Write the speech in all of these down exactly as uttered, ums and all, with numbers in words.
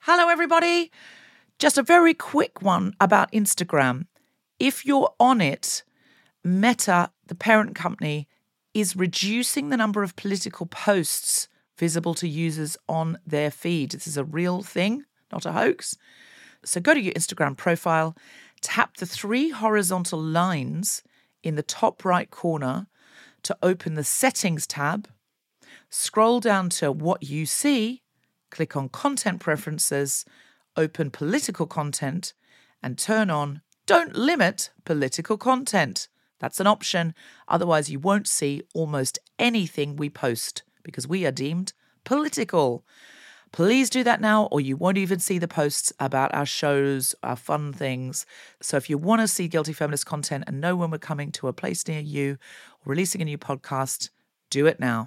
Hello, everybody. Just a very quick one about Instagram. If you're on it, Meta, the parent company, is reducing the number of political posts visible to users on their feed. This is a real thing, not a hoax. So go to your Instagram profile, tap the three horizontal lines in the top right corner to open the Settings tab, scroll down to What You See, click on Content Preferences, open Political Content, and turn on Don't Limit Political Content. That's an option. Otherwise, you won't see almost anything we post because we are deemed political. Please do that now, or you won't even see the posts about our shows, our fun things. So if you want to see Guilty Feminist content and know when we're coming to a place near you or releasing a new podcast, do it now.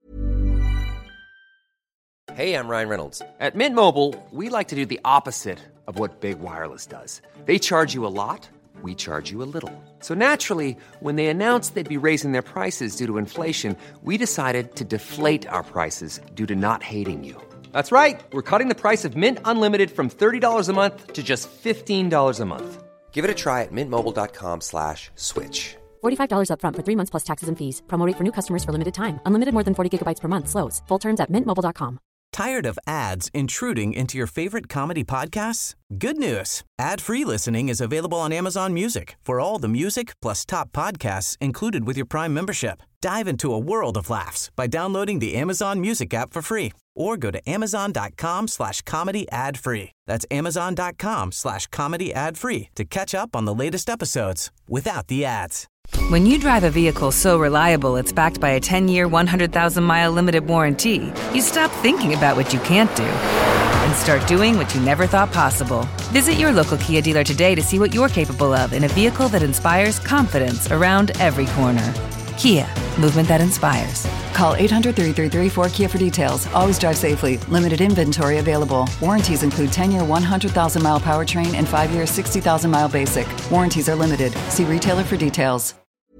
Hey, I'm Ryan Reynolds. At Mint Mobile, we like to do the opposite of what Big Wireless does. They charge you a lot, we charge you a little. So naturally, when they announced they'd be raising their prices due to inflation, we decided to deflate our prices due to not hating you. That's right. We're cutting the price of Mint Unlimited from thirty dollars a month to just fifteen dollars a month. Give it a try at mintmobile.com slash switch. forty-five dollars up front for three months plus taxes and fees. Promo rate for new customers for limited time. Unlimited more than forty gigabytes per month. Slows full terms at mint mobile dot com. Tired of ads intruding into your favorite comedy podcasts? Good news. Ad-free listening is available on Amazon Music for all the music plus top podcasts included with your Prime membership. Dive into a world of laughs by downloading the Amazon Music app for free or go to amazon.com slash comedy ad free. That's amazon.com slash comedy ad free to catch up on the latest episodes without the ads. When you drive a vehicle so reliable it's backed by a ten-year, one hundred thousand mile limited warranty, you stop thinking about what you can't do and start doing what you never thought possible. Visit your local Kia dealer today to see what you're capable of in a vehicle that inspires confidence around every corner. Kia, movement that inspires. Call eight hundred, three three three, four K I A for details. Always drive safely. Limited inventory available. Warranties include ten-year, one hundred thousand mile powertrain and five-year, sixty thousand mile basic. Warranties are limited. See retailer for details.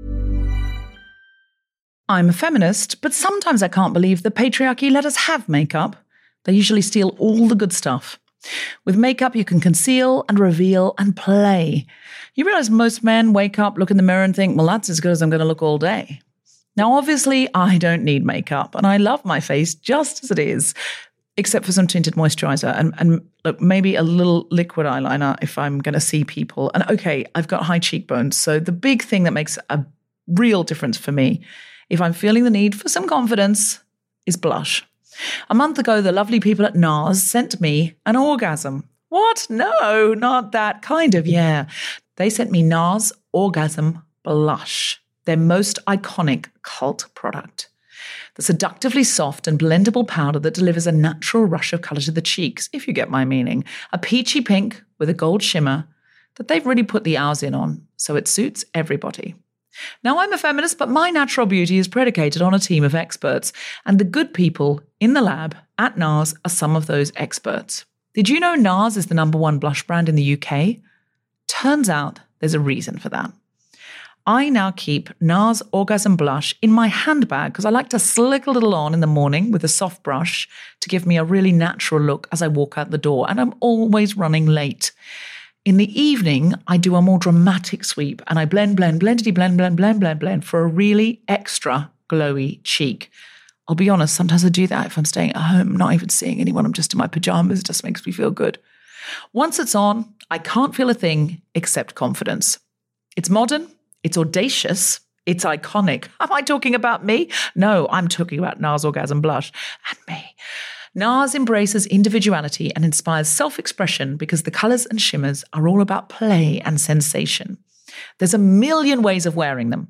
I'm a feminist, but sometimes I can't believe the patriarchy let us have makeup. They usually steal all the good stuff. With makeup, you can conceal and reveal and play. You realize most men wake up, look in the mirror and think, well, that's as good as I'm going to look all day. Now, obviously, I don't need makeup, and I love my face just as it is, except for some tinted moisturizer and, and look, maybe a little liquid eyeliner if I'm going to see people. And okay, I've got high cheekbones, so the big thing that makes a real difference for me, if I'm feeling the need for some confidence, is blush. A month ago, the lovely people at NARS sent me an orgasm. What? No, not that kind of, yeah. They sent me NARS Orgasm Blush, their most iconic cult product. The seductively soft and blendable powder that delivers a natural rush of colour to the cheeks, if you get my meaning. A peachy pink with a gold shimmer that they've really put the hours in on, so it suits everybody. Now, I'm a feminist, but my natural beauty is predicated on a team of experts, and the good people in the lab at NARS are some of those experts. Did you know NARS is the number one blush brand in the U K? Turns out there's a reason for that. I now keep NARS Orgasm Blush in my handbag because I like to slick a little on in the morning with a soft brush to give me a really natural look as I walk out the door, and I'm always running late. In the evening, I do a more dramatic sweep and I blend, blend, blendedy, blend, blend, blend, blend, blend for a really extra glowy cheek. I'll be honest, sometimes I do that if I'm staying at home, not even seeing anyone, I'm just in my pajamas, it just makes me feel good. Once it's on, I can't feel a thing except confidence. It's modern, it's audacious, it's iconic. Am I talking about me? No, I'm talking about NARS Orgasm Blush and me. NARS embraces individuality and inspires self-expression because the colours and shimmers are all about play and sensation. There's a million ways of wearing them.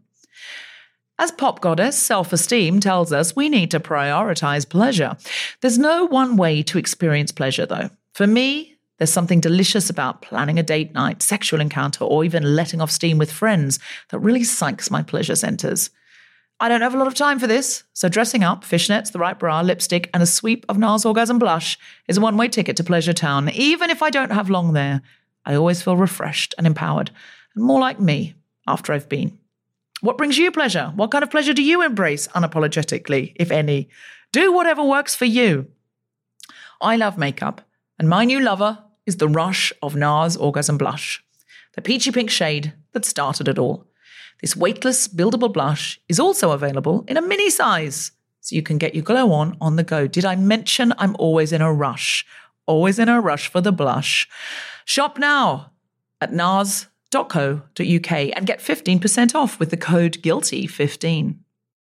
As pop goddess self-esteem tells us, we need to prioritise pleasure. There's no one way to experience pleasure, though. For me, there's something delicious about planning a date night, sexual encounter, or even letting off steam with friends that really psychs my pleasure centres. I don't have a lot of time for this, so dressing up, fishnets, the right bra, lipstick, and a sweep of NARS Orgasm Blush is a one-way ticket to Pleasure Town. Even if I don't have long there, I always feel refreshed and empowered, and more like me after I've been. What brings you pleasure? What kind of pleasure do you embrace unapologetically, if any? Do whatever works for you. I love makeup, And my new lover is the Rush of NARS Orgasm Blush, the peachy pink shade that started it all. This weightless, buildable blush is also available in a mini size, so you can get your glow on on the go. Did I mention I'm always in a rush? Always in a rush for the blush. Shop now at nars dot co dot uk and get fifteen percent off with the code guilty fifteen.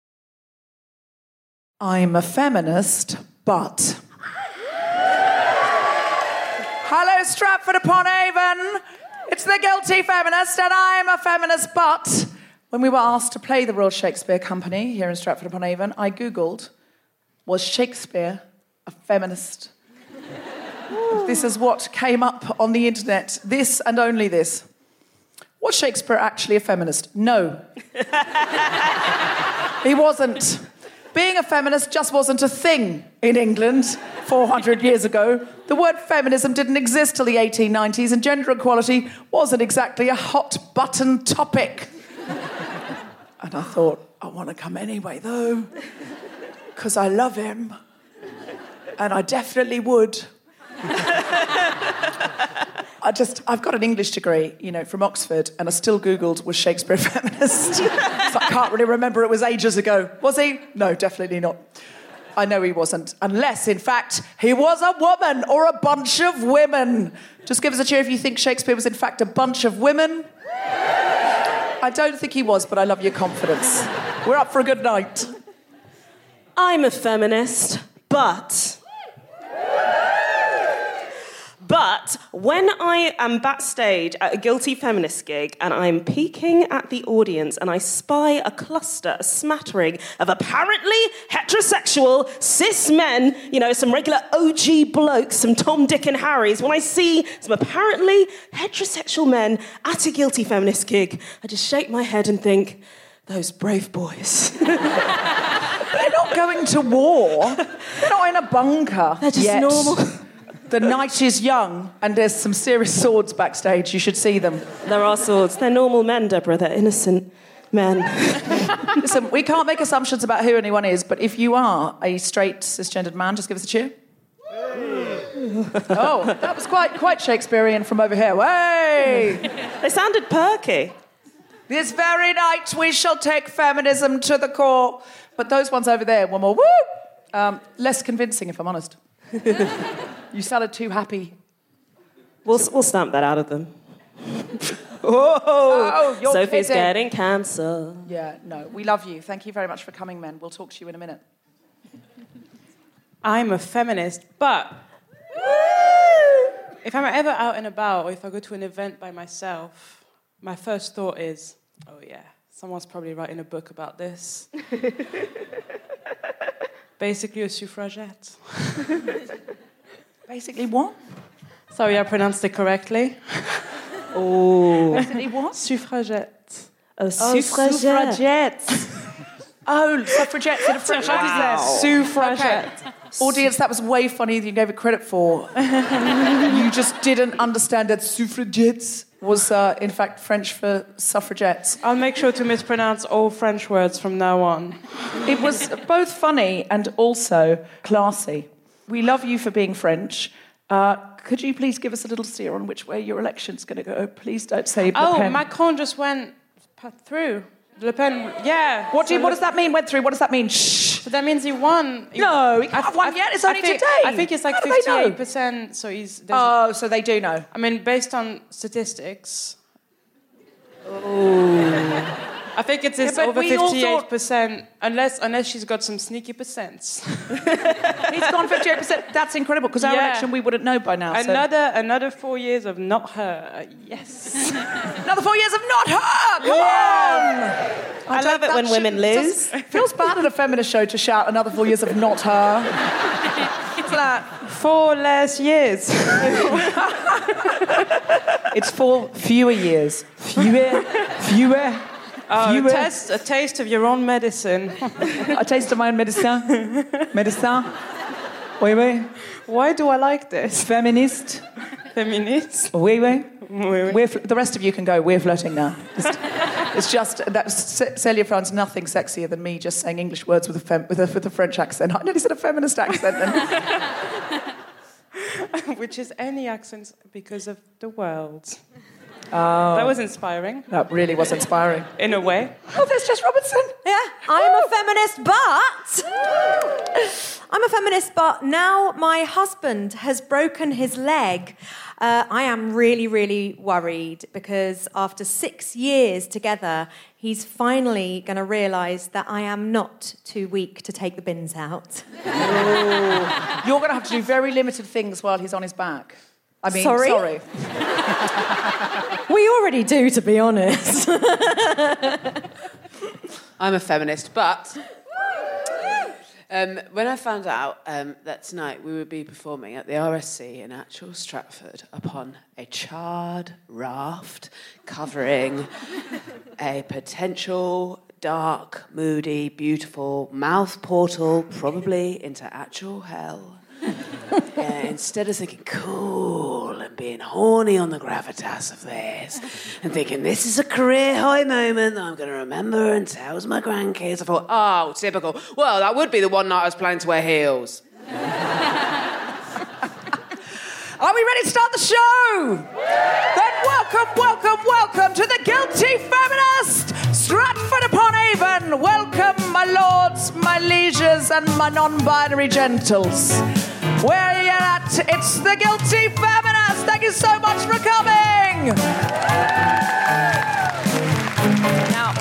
I'm a feminist, but... Hello, Stratford-upon-Avon. It's the Guilty Feminist, and I'm a feminist, but... When we were asked to play the Royal Shakespeare Company here in Stratford-upon-Avon, I Googled, was Shakespeare a feminist? This is what came up on the internet. This and only this. Was Shakespeare actually a feminist? No. He wasn't. Being a feminist just wasn't a thing in England four hundred years ago. The word feminism didn't exist till the eighteen nineties, and gender equality wasn't exactly a hot-button topic. And I thought, I want to come anyway, though, because I love him, and I definitely would. I just, I've got an English degree, you know, from Oxford, and I still Googled, was Shakespeare a feminist? So I can't really remember, it was ages ago. Was he? No, definitely not. I know he wasn't, unless, in fact, he was a woman or a bunch of women. Just give us a cheer if you think Shakespeare was, in fact, a bunch of women. I don't think he was, but I love your confidence. We're up for a good night. I'm a feminist, but... But when I am backstage at a Guilty Feminist gig and I'm peeking at the audience and I spy a cluster, a smattering of apparently heterosexual cis men, you know, some regular O G blokes, some Tom, Dick and Harrys, when I see some apparently heterosexual men at a Guilty Feminist gig, I just shake my head and think, those brave boys. They're not going to war. They're not in a bunker. They're just yet. normal. The night is young, and there's some serious swords backstage. You should see them. There are swords. They're normal men, Deborah. They're innocent men. Listen, we can't make assumptions about who anyone is, but if you are a straight, cisgendered man, just give us a cheer. Oh, that was quite quite Shakespearean from over here. Way! They sounded perky. This very night we shall take feminism to the core. But those ones over there were more woo! Um, less convincing, if I'm honest. You sounded too happy. We'll we'll stamp that out of them. Oh, oh you're Sophie's kidding. getting cancer. Yeah, no, we love you. Thank you very much for coming, men. We'll talk to you in a minute. I'm a feminist, but if I'm ever out and about or if I go to an event by myself, my first thought is, oh yeah, someone's probably writing a book about this. Basically a suffragette. Basically what? Sorry, I pronounced it correctly. Oh. Basically what? Suffragette. A Oh, suffragette. suffragettes. Oh, suffragettes in a French accent. Suffragette. Okay. Audience, that was way funnier than you gave it credit for. You just didn't understand that suffragettes was, uh, in fact, French for suffragettes. I'll make sure to mispronounce all French words from now on. It was both funny and also classy. We love you for being French. Uh, could you please give us a little steer on which way your election's going to go? Please don't say Le Oh, Pen. Macron just went through. Le Pen, yeah. What, do you, So what Le- does that mean, went through? What does that mean? Shh. So that means he won. He- No, he can't I- have won I- yet. It's I only think, today. I think it's like How do they know? fifty-eight percent, so he's... there's- Oh, so they do know. I mean, based on statistics... Oh... I think it is Yeah, but over we all fifty-eight percent, unless unless she's got some sneaky percents. He's gone fifty-eight percent. That's incredible, because our Yeah. election we wouldn't know by now. so- Another another four years of not her. Yes. Another four years of not her! Come on! I love don't- it when that women shouldn't- lose. It feels bad at a feminist show to shout another four years of not her. It's that. Four less years. It's four fewer years. Fewer, fewer, Oh, a fewer. taste, a taste of your own medicine. A taste of my own medicine. Medicine. Oui, oui. Why do I like this? Feminist. Feminist. Oui, oui. Oui, oui. We're fl- the rest of you can go. We're flirting now. It's, it's just that C- Celia finds nothing sexier than me just saying English words with a, fem- with a with a French accent. I nearly said a feminist accent then. which is any accent because of the world. Oh. That was inspiring. That really was inspiring. In a way. Oh, there's Jess Robinson. Yeah, I'm a feminist, but... I'm a feminist, but now my husband has broken his leg. Uh, I am really, really worried because after six years together, he's finally going to realise that I am not too weak to take the bins out. Oh. You're going to have to do very limited things while he's on his back. I mean, sorry. sorry. We already do, to be honest. I'm a feminist, but um, when I found out um, that tonight we would be performing at the R S C in actual Stratford upon a charred raft covering a potential dark, moody, beautiful mouth portal, probably into actual hell. Uh, instead of thinking cool and being horny on the gravitas of this and thinking this is a career high moment that I'm going to remember and tell to my grandkids, I thought, oh, typical. Well, that would be the one night I was planning to wear heels. Are we ready to start the show? Then welcome, welcome, welcome to the Guilty Feminist, Stratford-upon-Avon. Welcome, my lords, my lieges, and my non-binary gentles. Where you at? It's the Guilty Feminist. Thank you so much for coming. Now,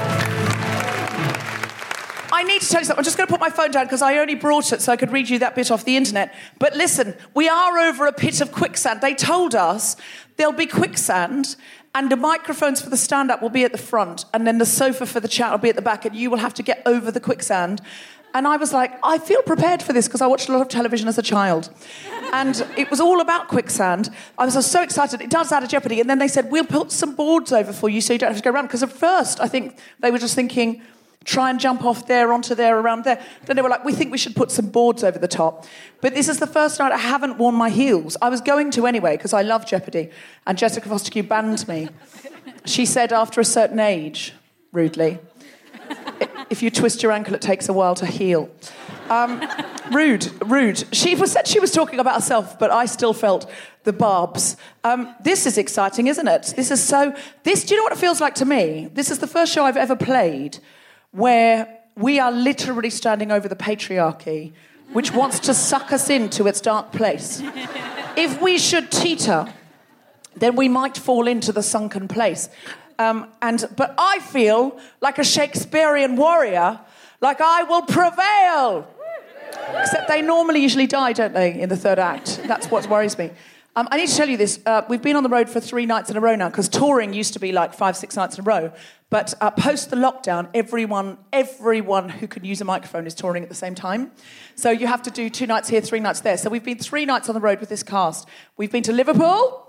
I need to tell you something. I'm just going to put my phone down because I only brought it so I could read you that bit off the internet. But listen, we are over a pit of quicksand. They told us there'll be quicksand and the microphones for the stand-up will be at the front and then the sofa for the chat will be at the back and you will have to get over the quicksand. And I was like, I feel prepared for this because I watched a lot of television as a child. And it was all about quicksand. I was so excited. It does add a jeopardy. And then they said, we'll put some boards over for you so you don't have to go around. Because at first, I think they were just thinking, try and jump off there, onto there, around there. Then they were like, we think we should put some boards over the top. But this is the first night I haven't worn my heels. I was going to anyway because I love Jeopardy. And Jessica Foster-Q banned me. She said after a certain age, rudely, if you twist your ankle, it takes a while to heal. Um, rude, rude. She was, said she was talking about herself, but I still felt the barbs. Um, this is exciting, isn't it? This is so... This, do you know what it feels like to me? This is the first show I've ever played where we are literally standing over the patriarchy, which wants to suck us into its dark place. If we should teeter, then we might fall into the sunken place. Um, and but I feel like a Shakespearean warrior, like I will prevail. Except they normally usually die, don't they, in the third act? That's what worries me. Um, I need to tell you this. Uh, we've been on the road for three nights in a row now, because touring used to be like five, six nights in a row. But uh, post the lockdown, everyone, everyone who can use a microphone is touring at the same time. So you have to do two nights here, three nights there. So we've been three nights on the road with this cast. We've been to Liverpool.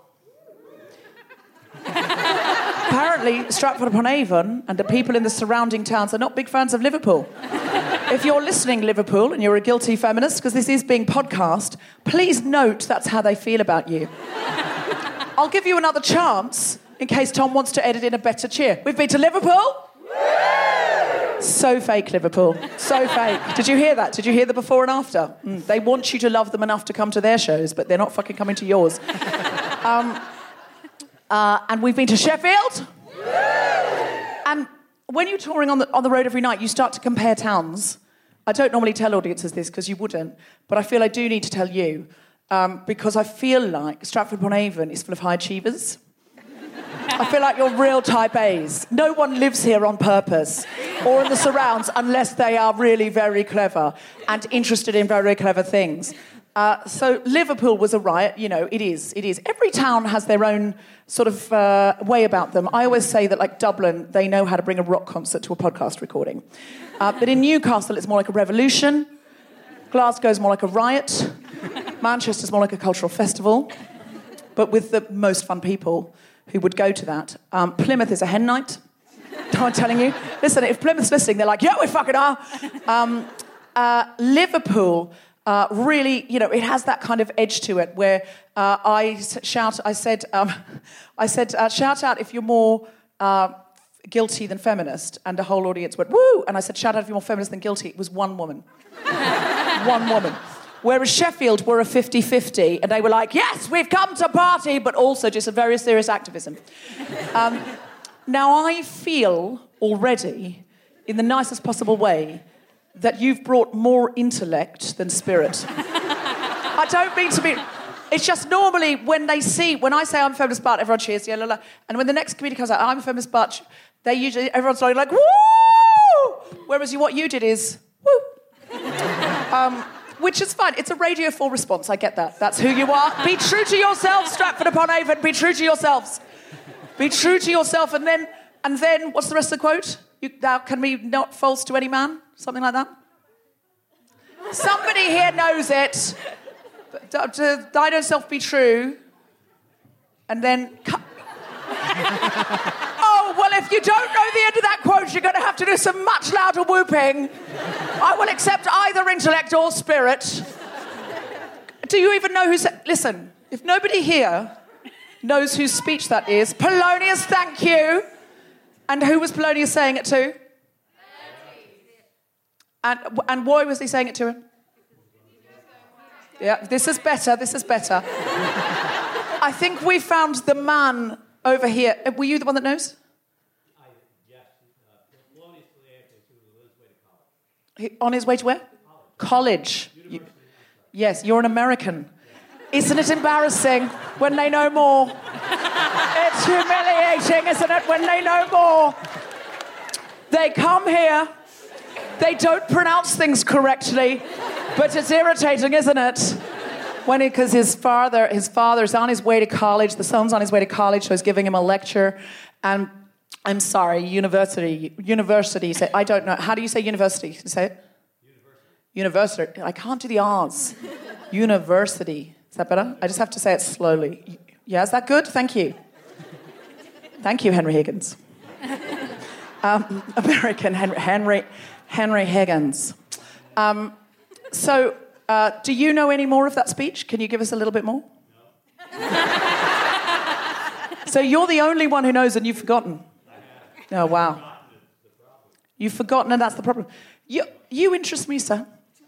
Apparently, Stratford-upon-Avon and the people in the surrounding towns are not big fans of Liverpool. If you're listening, Liverpool, and you're a guilty feminist, because this is being podcast, please note that's how they feel about you. I'll give you another chance in case Tom wants to edit in a better cheer. We've been to Liverpool. So fake, Liverpool. So fake. Did you hear that? Did you hear the before and after? Mm, they want you to love them enough to come to their shows, but they're not fucking coming to yours. Um... Uh, and we've been to Sheffield. And when you're touring on the, on the road every night, you start to compare towns. I don't normally tell audiences this because you wouldn't, but I feel I do need to tell you um, because I feel like Stratford-upon-Avon is full of high achievers. I feel like you're real type A's. No one lives here on purpose or in the surrounds unless they are really very clever and interested in very clever things. Uh, so Liverpool was a riot, you know, it is, it is. Every town has their own sort of uh, way about them. I always say that, like Dublin, they know how to bring a rock concert to a podcast recording. Uh, but in Newcastle, it's more like a revolution. Glasgow's more like a riot. Manchester's more like a cultural festival, but with the most fun people who would go to that. Um, Plymouth is a hen night. I'm telling you. Listen, if Plymouth's listening, they're like, yeah, we fucking are. Um, uh, Liverpool... Uh, really, you know, it has that kind of edge to it where uh, I shout, I said, um, I said, uh, shout out if you're more uh, guilty than feminist, and the whole audience went, woo! And I said, shout out if you're more feminist than guilty. It was one woman. One woman. Whereas Sheffield were a fifty-fifty, and they were like, yes, we've come to party, but also just a very serious activism. Um, now, I feel already, in the nicest possible way, that you've brought more intellect than spirit. I don't mean to be... It's just normally when they see... When I say I'm a feminist but, everyone cheers, yeah, la, la. And when the next comedian comes out, I'm a feminist but, they usually... Everyone's like, woo! Whereas you, what you did is, woo! Um... Which is fine. It's a Radio four response. I get that. That's who you are. Be true to yourselves, Stratford-upon-Avon. Be true to yourselves. Be true to yourself. And then, and then, what's the rest of the quote? You, thou can be not false to any man? Something like that? Somebody here knows it. To thine own self be true. And then... Oh, well, if you don't know the end of that quote, you're going to have to do some much louder whooping. I will accept either intellect or spirit. Do you even know who said... Listen, if nobody here knows whose speech that is, Polonius, thank you. And who was Polonius saying it to? And, and why was he saying it to him? Yeah, this is better, this is better. I think we found the man over here. Were you the one that knows? On his way to where? College. You, yes, you're an American. Isn't it embarrassing when they know more? It's humiliating, isn't it, when they know more? They come here, they don't pronounce things correctly, but it's irritating, isn't it? When because his father, his father's on his way to college, the son's on his way to college, so he's giving him a lecture, and I'm sorry, university, university, say, I don't know, how do you say university? Can you say it? University. University. I can't do the R's. University. Is that better? I just have to say it slowly. Yeah, is that good? Thank you. Thank you, Henry Higgins. Um, American Henry, Henry, Henry Higgins. Um, so, uh, do you know any more of that speech? Can you give us a little bit more? No. So you're the only one who knows and you've forgotten. Oh, wow. You've forgotten and that's the problem. You, you interest me, sir.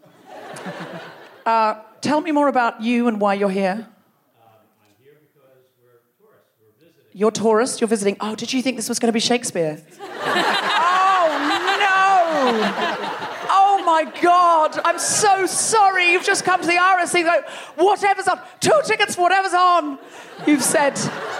Uh, tell me more about you and why you're here. Um, I'm here because we're tourists. We're visiting. You're tourists? You're visiting. Oh, did you think this was going to be Shakespeare? Oh, no! Oh, my God. I'm so sorry. You've just come to the R S C. Like, whatever's on. Two tickets for whatever's on. You've said...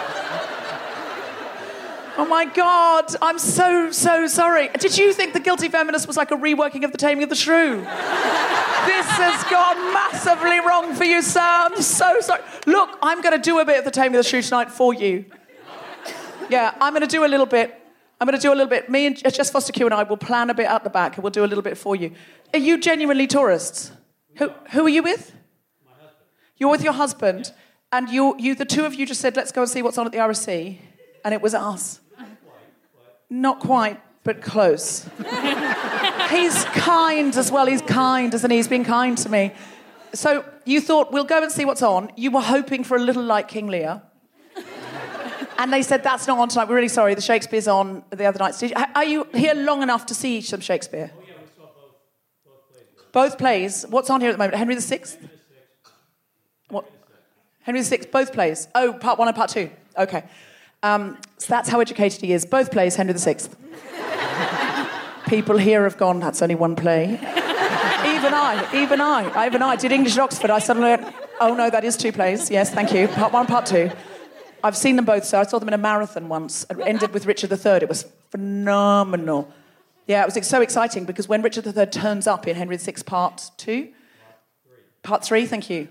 Oh, my God, I'm so, so sorry. Did you think The Guilty Feminist was like a reworking of The Taming of the Shrew? This has gone massively wrong for you, sir. I'm so sorry. Look, I'm going to do a bit of The Taming of the Shrew tonight for you. Yeah, I'm going to do a little bit. I'm going to do a little bit. Me and Jess Foster Q and I will plan a bit at the back and we'll do a little bit for you. Are you genuinely tourists? Who, who are you with? My husband. You're with your husband. And you, you, the two of you just said, let's go and see what's on at the R S C. And it was us. Not quite, but close. He's kind as well. He's kind, isn't he? He's been kind to me. So you thought, we'll go and see what's on. You were hoping for a little like King Lear. And they said, that's not on tonight. We're really sorry. The Shakespeare's on the other night. Are you here long enough to see some Shakespeare? Oh, yeah, we saw both, both plays. Both plays? What's on here at the moment? Henry the Sixth? Henry the Sixth. What? Henry the Sixth, both plays. Oh, part one and part two. Okay. Um, so that's how educated he is. Both plays, Henry the Sixth. People here have gone, that's only one play. Even I, even I, even I did English at Oxford. I suddenly went, oh no, that is two plays. Yes, thank you. Part one, part two. I've seen them both, so I saw them in a marathon once. It ended with Richard the Third. It was phenomenal. Yeah, it was so exciting because when Richard the Third turns up in Henry the Sixth part two, part three, thank you.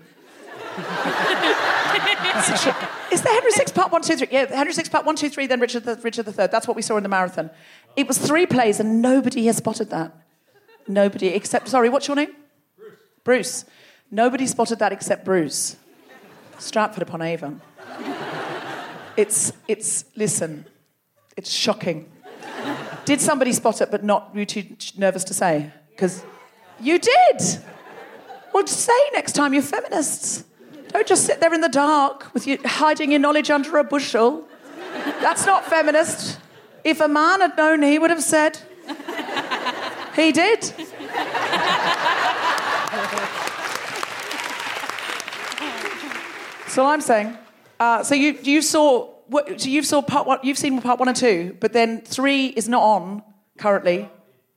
Is there Henry the Sixth part one, two, three? Yeah, Henry the Sixth part one, two, three, then Richard the, Richard the Third. That's what we saw in the marathon. It was three plays and nobody has spotted that. Nobody except, sorry, what's your name? Bruce. Bruce. Nobody spotted that except Bruce. Stratford-upon-Avon. It's, it's, listen, it's shocking. Did somebody spot it but not, were you too nervous to say? Because you did. Well, say next time you're feminists. Don't just sit there in the dark with you hiding your knowledge under a bushel. That's not feminist. If a man had known, he would have said. He did. That's all I'm saying. Uh, so you you saw what, so you saw part one. You've seen part one and two, but then three is not on currently.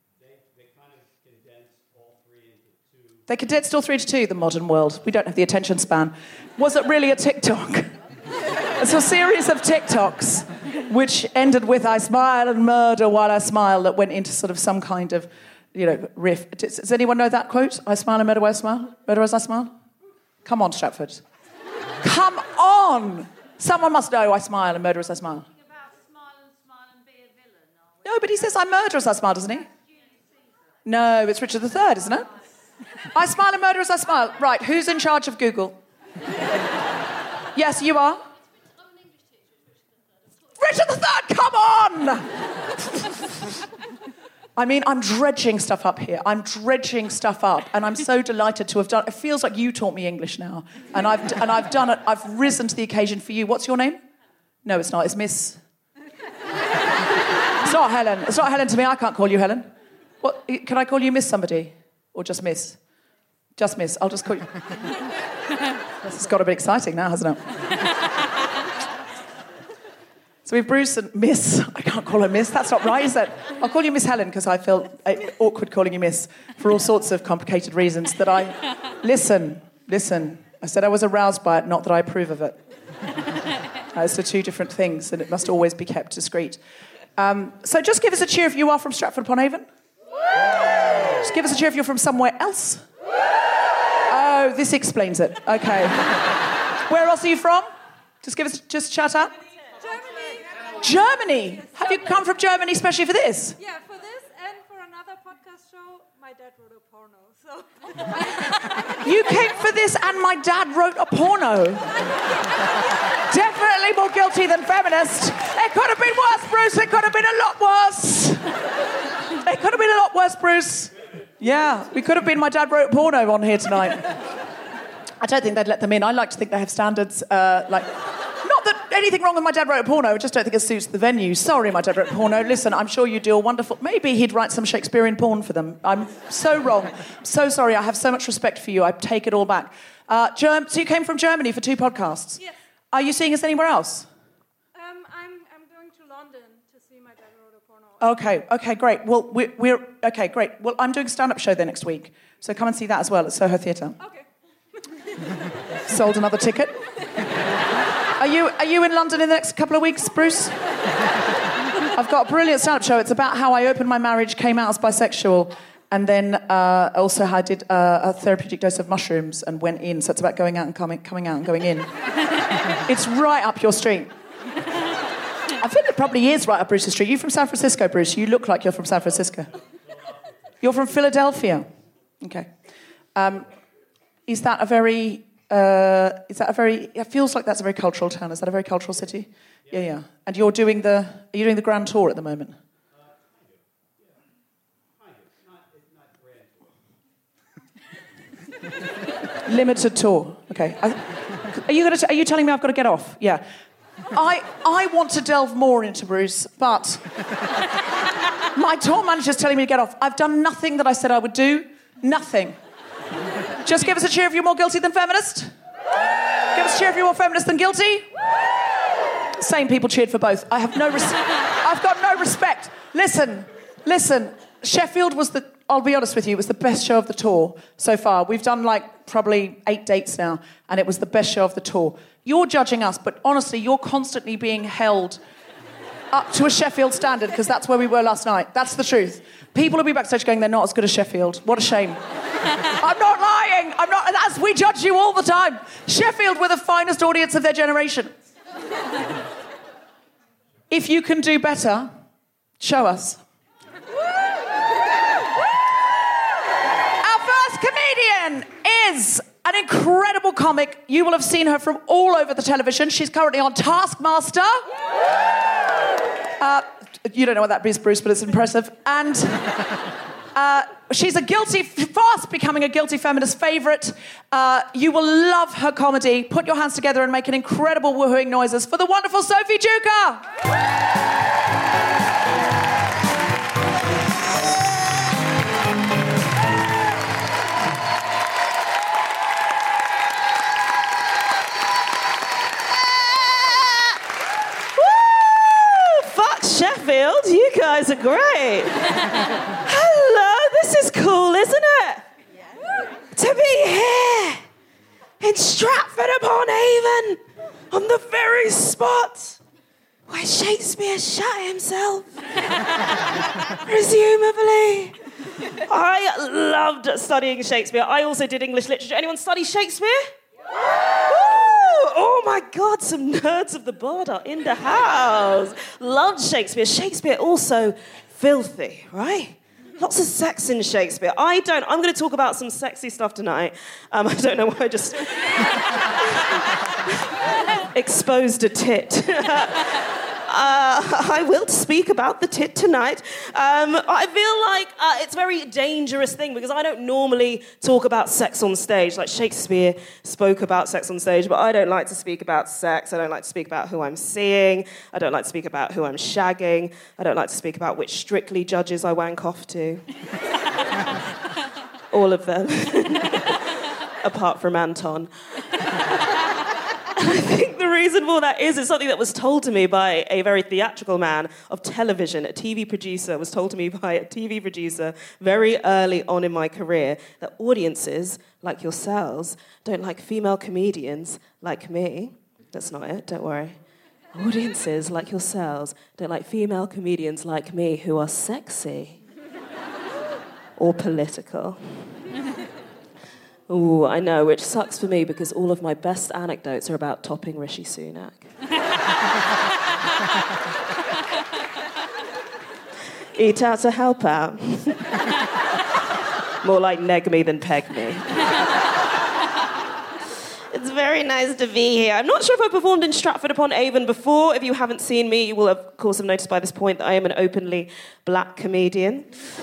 They condensed all three into two, the modern world. We don't have the attention span. Was it really a TikTok? It's a series of TikToks which ended with I smile and murder while I smile, that went into sort of some kind of, you know, riff. Does, does anyone know that quote? I smile and murder while I smile? Murder as I smile? Come on, Stratford. Come on! Someone must know I smile and murder as I smile. No, but he says I murder as I smile, doesn't he? No, it's Richard the Third, isn't it? I smile and murder as I smile. Right, who's in charge of Google? Yes, you are. Richard the Third, come on! I mean, I'm dredging stuff up here. I'm dredging stuff up, and I'm so delighted to have done. It feels like you taught me English now, and I've and I've done it. I've risen to the occasion for you. What's your name? No, it's not. It's Miss. It's not Helen. It's not Helen to me. I can't call you Helen. What? Can I call you Miss somebody? Or just Miss? Just Miss. I'll just call you... This has got a bit exciting now, hasn't it? So we've Bruce and Miss. I can't call her Miss. That's not right, is it? I'll call you Miss Helen because I feel awkward calling you Miss for all sorts of complicated reasons that I... Listen, listen. I said I was aroused by it, not that I approve of it. Those are two different things, and it must always be kept discreet. Um, so just give us a cheer if you are from Stratford-upon-Avon. Just give us a cheer if you're from somewhere else. Oh, this explains it. Okay. Where else are you from? Just give us, just shout out. Germany. Germany. Have you come from Germany especially for this? Yeah, for this and for another podcast show. My dad wrote a porno, so. You came for this and my dad wrote a porno. Definitely more guilty than feminist. It could have been worse, Bruce. It could have been a lot worse. It could have been a lot worse, Bruce. Yeah, we could have been my dad wrote porno on here tonight. I don't think they'd let them in. I like to think they have standards, uh, like... Not that anything wrong with my dad wrote porno, I just don't think it suits the venue. Sorry, my dad wrote porno. Listen, I'm sure you do a wonderful... Maybe he'd write some Shakespearean porn for them. I'm so wrong. So sorry, I have so much respect for you. I take it all back. Uh, Germ- so you came from Germany for two podcasts? Yes. Are you seeing us anywhere else? Um, I'm, I'm going to London to see my dad wrote a porno. Okay, okay, great. Well, we're, we're... Okay, great. Well, I'm doing a stand-up show there next week, so come and see that as well at Soho Theatre. Okay. Sold another ticket. Are you are you in London in the next couple of weeks, Bruce? I've got a brilliant stand-up show. It's about how I opened my marriage, came out as bisexual, and then uh, also I did uh, a therapeutic dose of mushrooms and went in. So it's about going out and coming, coming out and going in. It's right up your street. I think it probably is right up Bruce's street. You from San Francisco, Bruce? You look like you're from San Francisco. You're from Philadelphia. Okay. Um, is that a very... Uh, is that a very... It feels like that's a very cultural town. Is that a very cultural city? Yeah, yeah. And you're doing the... Are you doing the grand tour at the moment? Limited tour. Okay. I, are you going to? Are you telling me I've got to get off? Yeah. I I want to delve more into Bruce, but my tour manager's telling me to get off. I've done nothing that I said I would do. Nothing. Just give us a cheer if you're more guilty than feminist. Give us a cheer if you're more feminist than guilty. Same people cheered for both. I have no. Res- I've got no respect. Listen, listen. Sheffield was the. I'll be honest with you. It was the best show of the tour so far. We've done like probably eight dates now, and it was the best show of the tour. You're judging us, but honestly, you're constantly being held up to a Sheffield standard because that's where we were last night. That's the truth. People will be backstage going, they're not as good as Sheffield. What a shame. I'm not lying. I'm not. As we judge you all the time. Sheffield were the finest audience of their generation. If you can do better, show us. Our first comedian is an incredible comic. You will have seen her from all over the television. She's currently on Taskmaster. Uh, you don't know what that is, Bruce, but it's impressive. And uh, she's a guilty, fast becoming a guilty feminist favourite. Uh, you will love her comedy. Put your hands together and make an incredible woohooing noises for the wonderful Sophie Duker. guys are great. Hello, this is cool, isn't it? Yeah. To be here in Stratford-upon-Avon on the very spot where Shakespeare shot himself. Presumably. I loved studying Shakespeare. I also did English literature. Anyone study Shakespeare? Oh my God, some nerds of the bod are in the house. Loved Shakespeare. Shakespeare also filthy, right? Lots of sex in Shakespeare. I don't. I'm going to talk about some sexy stuff tonight. Um, I don't know why I just exposed a tit. Uh, I will speak about the tit tonight. Um, I feel like uh, it's a very dangerous thing because I don't normally talk about sex on stage. Like Shakespeare spoke about sex on stage, but I don't like to speak about sex. I don't like to speak about who I'm seeing. I don't like to speak about who I'm shagging. I don't like to speak about which Strictly judges I wank off to. All of them. Apart from Anton. I think the reason for that is it's something that was told to me by a very theatrical man of television, a T V producer, was told to me by a T V producer very early on in my career that audiences like yourselves don't like female comedians like me. That's not it, don't worry. Audiences like yourselves don't like female comedians like me who are sexy or political. Ooh, I know, which sucks for me because all of my best anecdotes are about topping Rishi Sunak. Eat out to help out. More like neg me than peg me. It's very nice to be here. I'm not sure if I've performed in Stratford-upon-Avon before. If you haven't seen me, you will, of course, have noticed by this point that I am an openly black comedian.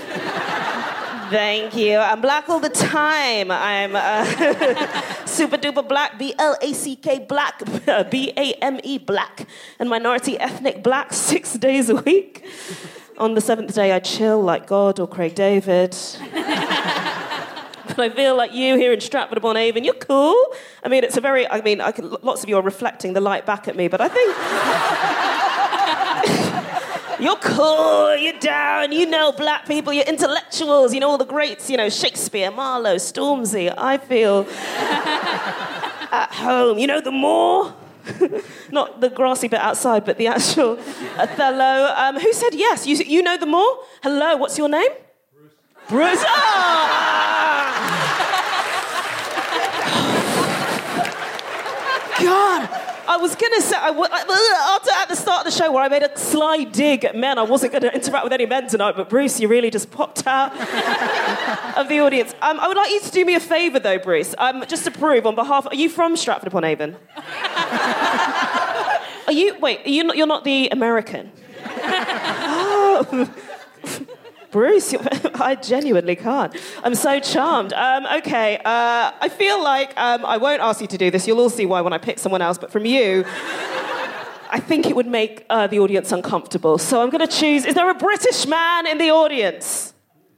Thank you. I'm black all the time. I'm uh, super duper black, B L A C K black, B A M E black, and minority ethnic black six days a week. On the seventh day, I chill like God or Craig David. But I feel like you here in Stratford-upon-Avon, you're cool. I mean, it's a very, I mean, I can, lots of you are reflecting the light back at me, but I think... You're cool, you're down, you know black people, you're intellectuals, you know all the greats, you know, Shakespeare, Marlowe, Stormzy. I feel at home. You know the moor? Not the grassy bit outside, but the actual Othello. Um, who said yes? You, you know the moor? Hello, what's your name? Bruce. Bruce. Oh! God. I was going to say, I, I, after at the start of the show where I made a sly dig at men, I wasn't going to interact with any men tonight, but Bruce, you really just popped out of the audience. Um, I would like you to do me a favour, though, Bruce, um, just to prove on behalf... Are you from Stratford-upon-Avon? Are you... Wait, are you not, you're not the American? Oh... Bruce, I genuinely can't. I'm so charmed. Um, okay, uh, I feel like um, I won't ask you to do this. You'll all see why when I pick someone else. But from you, I think it would make uh, the audience uncomfortable. So I'm going to choose... Is there a British man in the audience?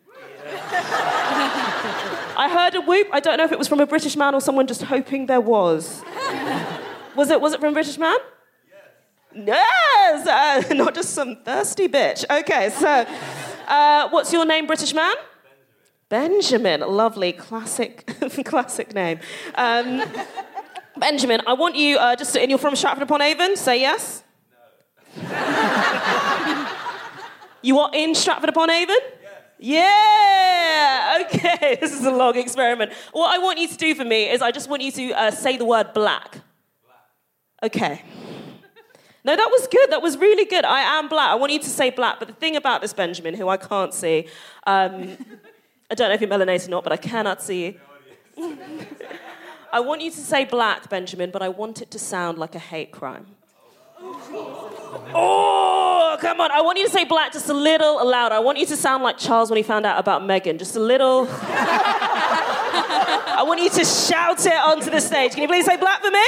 I heard a whoop. I don't know if it was from a British man or someone just hoping there was. Was it, was it from a British man? Yes! Yes! Uh, not just some thirsty bitch. Okay, so... Uh, what's your name, British man? Benjamin. Benjamin. Lovely. Classic, classic name. Um, Benjamin, I want you, uh, just, and you're from Stratford-upon-Avon, say yes? No. You are in Stratford-upon-Avon? Yes. Yeah! Okay, this is a long experiment. What I want you to do for me is I just want you to uh, say the word black. Black. Okay. No, that was good. That was really good. I am black. I want you to say black. But the thing about this Benjamin, who I can't see, um, I don't know if you're melanated or not, but I cannot see you. I want you to say black, Benjamin, but I want it to sound like a hate crime. Oh, come on. I want you to say black just a little louder. I want you to sound like Charles when he found out about Meghan. Just a little... I want you to shout it onto the stage. Can you please say black for me?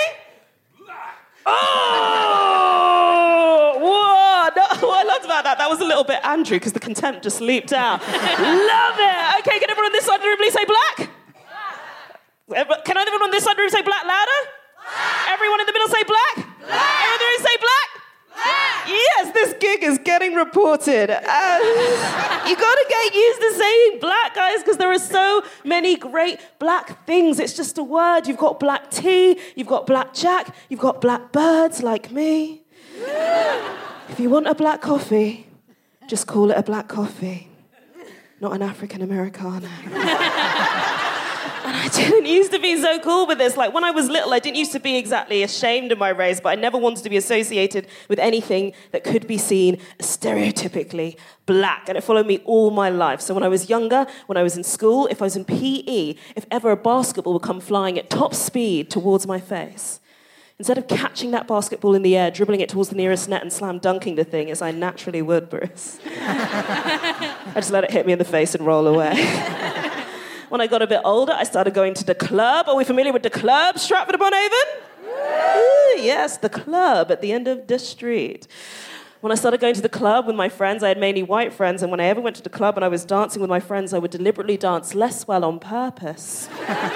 Oh! Whoa! No, what I loved about that, that was a little bit Andrew, because the contempt just leaped out. Love it! Okay, can everyone on this side of the room please say black? Black. Can everyone on this side of the room say black louder? Black. Everyone in the middle say black? Black. Everyone in the room say black? Black. Yes, this gig is getting getting reported. Uh, you gotta get used to saying black, guys, because there are so many great black things. It's just a word. You've got black tea, you've got black jack, you've got black birds like me. If you want a black coffee, just call it a black coffee, not an African Americano. And I didn't used to be so cool with this. Like, when I was little, I didn't used to be exactly ashamed of my race, but I never wanted to be associated with anything that could be seen as stereotypically black. And it followed me all my life. So when I was younger, when I was in school, if I was in P E, if ever a basketball would come flying at top speed towards my face, instead of catching that basketball in the air, dribbling it towards the nearest net and slam dunking the thing, as I naturally would, Bruce, I just let it hit me in the face and roll away. When I got a bit older, I started going to the club. Are we familiar with the club, Stratford-upon-Avon? Ooh, yes, the club at the end of the street. When I started going to the club with my friends, I had mainly white friends, and when I ever went to the club and I was dancing with my friends, I would deliberately dance less well on purpose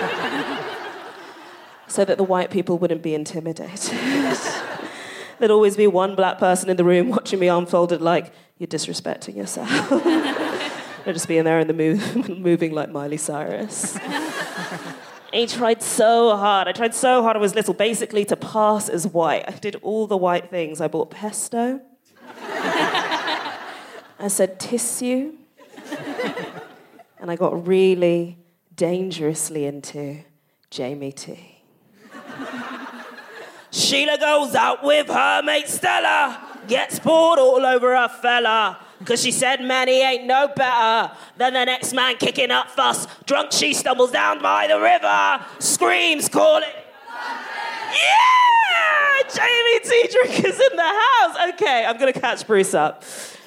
so that the white people wouldn't be intimidated. There'd always be one black person in the room watching me unfolded like, you're disrespecting yourself. I'd just being there in the move, moving like Miley Cyrus. I tried so hard. I tried so hard. I was little, basically to pass as white. I did all the white things. I bought pesto. I said tissue. And I got really dangerously into Jamie T. Sheila goes out with her mate Stella, gets bored all over her fella. Cause she said, man, he ain't no better than the next man kicking up fuss. Drunk, she stumbles down by the river, screams, calling. Yeah! Jamie T. Drinkers in the house. Okay, I'm gonna catch Bruce up.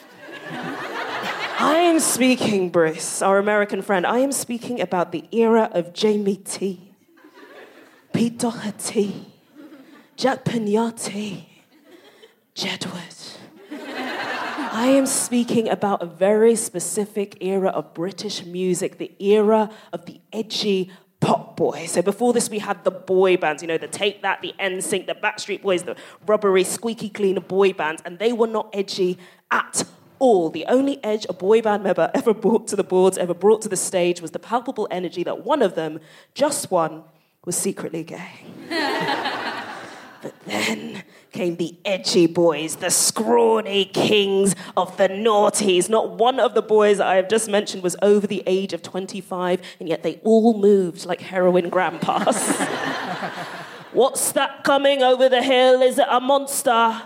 I am speaking, Bruce, our American friend, I am speaking about the era of Jamie T. Pete Doherty, Jack Pignatti, Jedward. I am speaking about a very specific era of British music, the era of the edgy pop boy. So before this, we had the boy bands, you know, the Take That, the N Sync, the Backstreet Boys, the rubbery, squeaky clean boy bands, and they were not edgy at all. The only edge a boy band member ever brought to the boards, ever brought to the stage, was the palpable energy that one of them, just one, was secretly gay. But then came the edgy boys, the scrawny kings of the noughties. Not one of the boys that I have just mentioned was over the age of twenty-five, and yet they all moved like heroin grandpas. What's that coming over the hill? Is it a monster?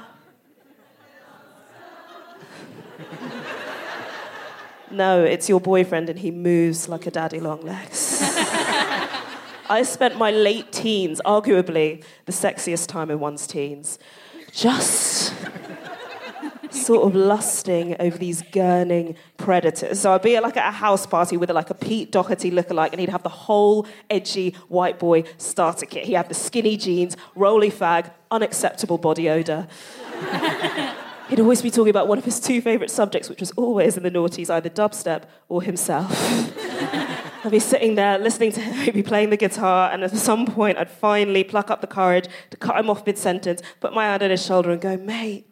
No, it's your boyfriend, and he moves like a daddy long legs. I spent my late teens, arguably the sexiest time in one's teens, just sort of lusting over these gurning predators. So I'd be like at a house party with like a Pete Doherty lookalike, and he'd have the whole edgy white boy starter kit. He'd have the skinny jeans, rolly fag, unacceptable body odour. He'd always be talking about one of his two favourite subjects, which was always in the noughties, either dubstep or himself. I'd be sitting there listening to him, he'd be playing the guitar, and at some point I'd finally pluck up the courage to cut him off mid-sentence, put my hand on his shoulder and go, mate,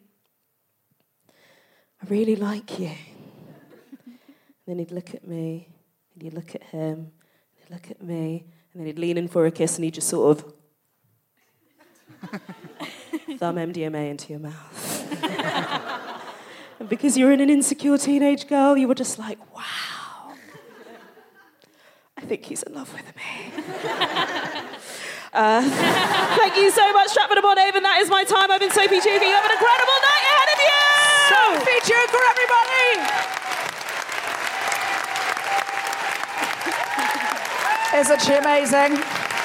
I really like you. And then he'd look at me, and he'd look at him, and he'd look at me, and then he'd lean in for a kiss, and he'd just sort of thumb M D M A into your mouth. And because you're an insecure teenage girl, you were just like, wow. I think he's in love with me. uh, thank you so much, Stratford-upon-Avon. That is my time. I've been Sophie Chugger. You have an incredible night ahead of you! Sophie Chugger, everybody! Isn't she amazing?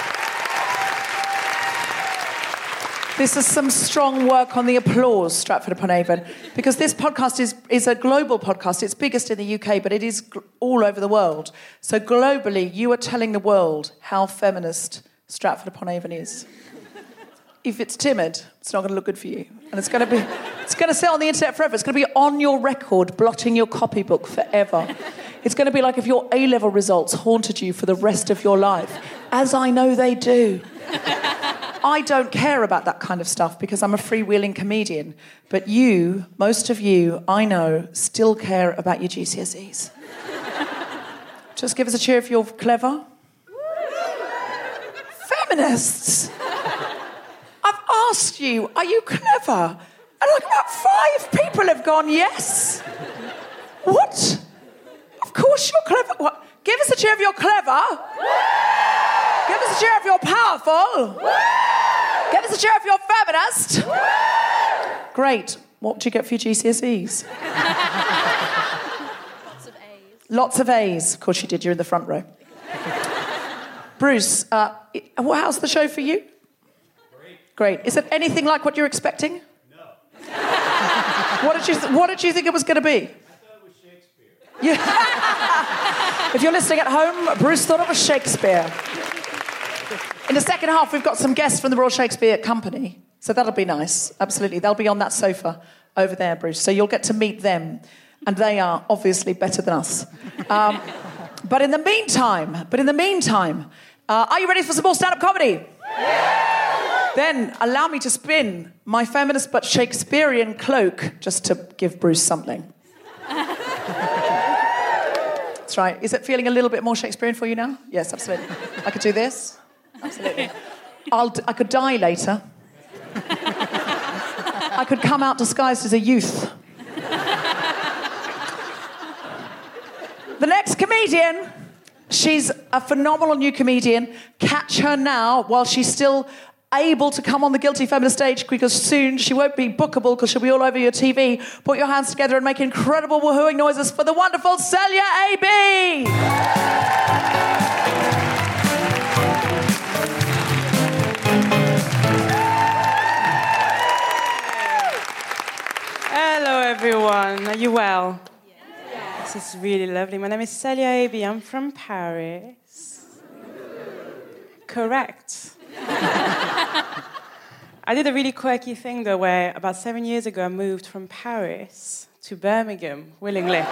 This is some strong work on the applause, Stratford-upon-Avon, because this podcast is, is a global podcast. It's biggest in the U K, but it is gl- all over the world. So globally, you are telling the world how feminist Stratford-upon-Avon is. If it's timid, it's not going to look good for you. And it's going to be, it's going to sit on the internet forever. It's going to be on your record, blotting your copybook forever. It's going to be like if your A-level results haunted you for the rest of your life, as I know they do. I don't care about that kind of stuff because I'm a freewheeling comedian. But you, most of you, I know, still care about your G C S Es. Just give us a cheer if you're clever. Feminists! I've asked you, are you clever? And like about five people have gone, yes. What? Of course you're clever. What? Give us a cheer if you're clever. Give us a cheer if you're powerful. Give us a cheer if you're feminist. Great. What did you get for your G C S Es? Lots of A's. Lots of A's. Of course you did. You're in the front row. Bruce, uh, how's the show for you? Great. Great. Is it anything like what you're expecting? No. What did you th- What did you think it was going to be? I thought it was Shakespeare. Yeah. If you're listening at home, Bruce thought it was Shakespeare. In the second half, we've got some guests from the Royal Shakespeare Company, so that'll be nice. Absolutely, they'll be on that sofa over there, Bruce. So you'll get to meet them, and they are obviously better than us. Um, but in the meantime, but in the meantime. Uh, are you ready for some more stand-up comedy? Yeah! Then allow me to spin my feminist but Shakespearean cloak just to give Bruce something. That's right. Is it feeling a little bit more Shakespearean for you now? Yes, absolutely. I could do this. Absolutely. I'll d- I could die later. I could come out disguised as a youth. The next comedian... She's a phenomenal new comedian. Catch her now while she's still able to come on the Guilty Feminist stage because soon she won't be bookable because she'll be all over your T V. Put your hands together and make incredible woohooing noises for the wonderful Celia A B. Hello, everyone. Are you well? This is really lovely. My name is Celia A B. I'm from Paris. Correct. I did a really quirky thing, though, where about seven years ago I moved from Paris to Birmingham, willingly.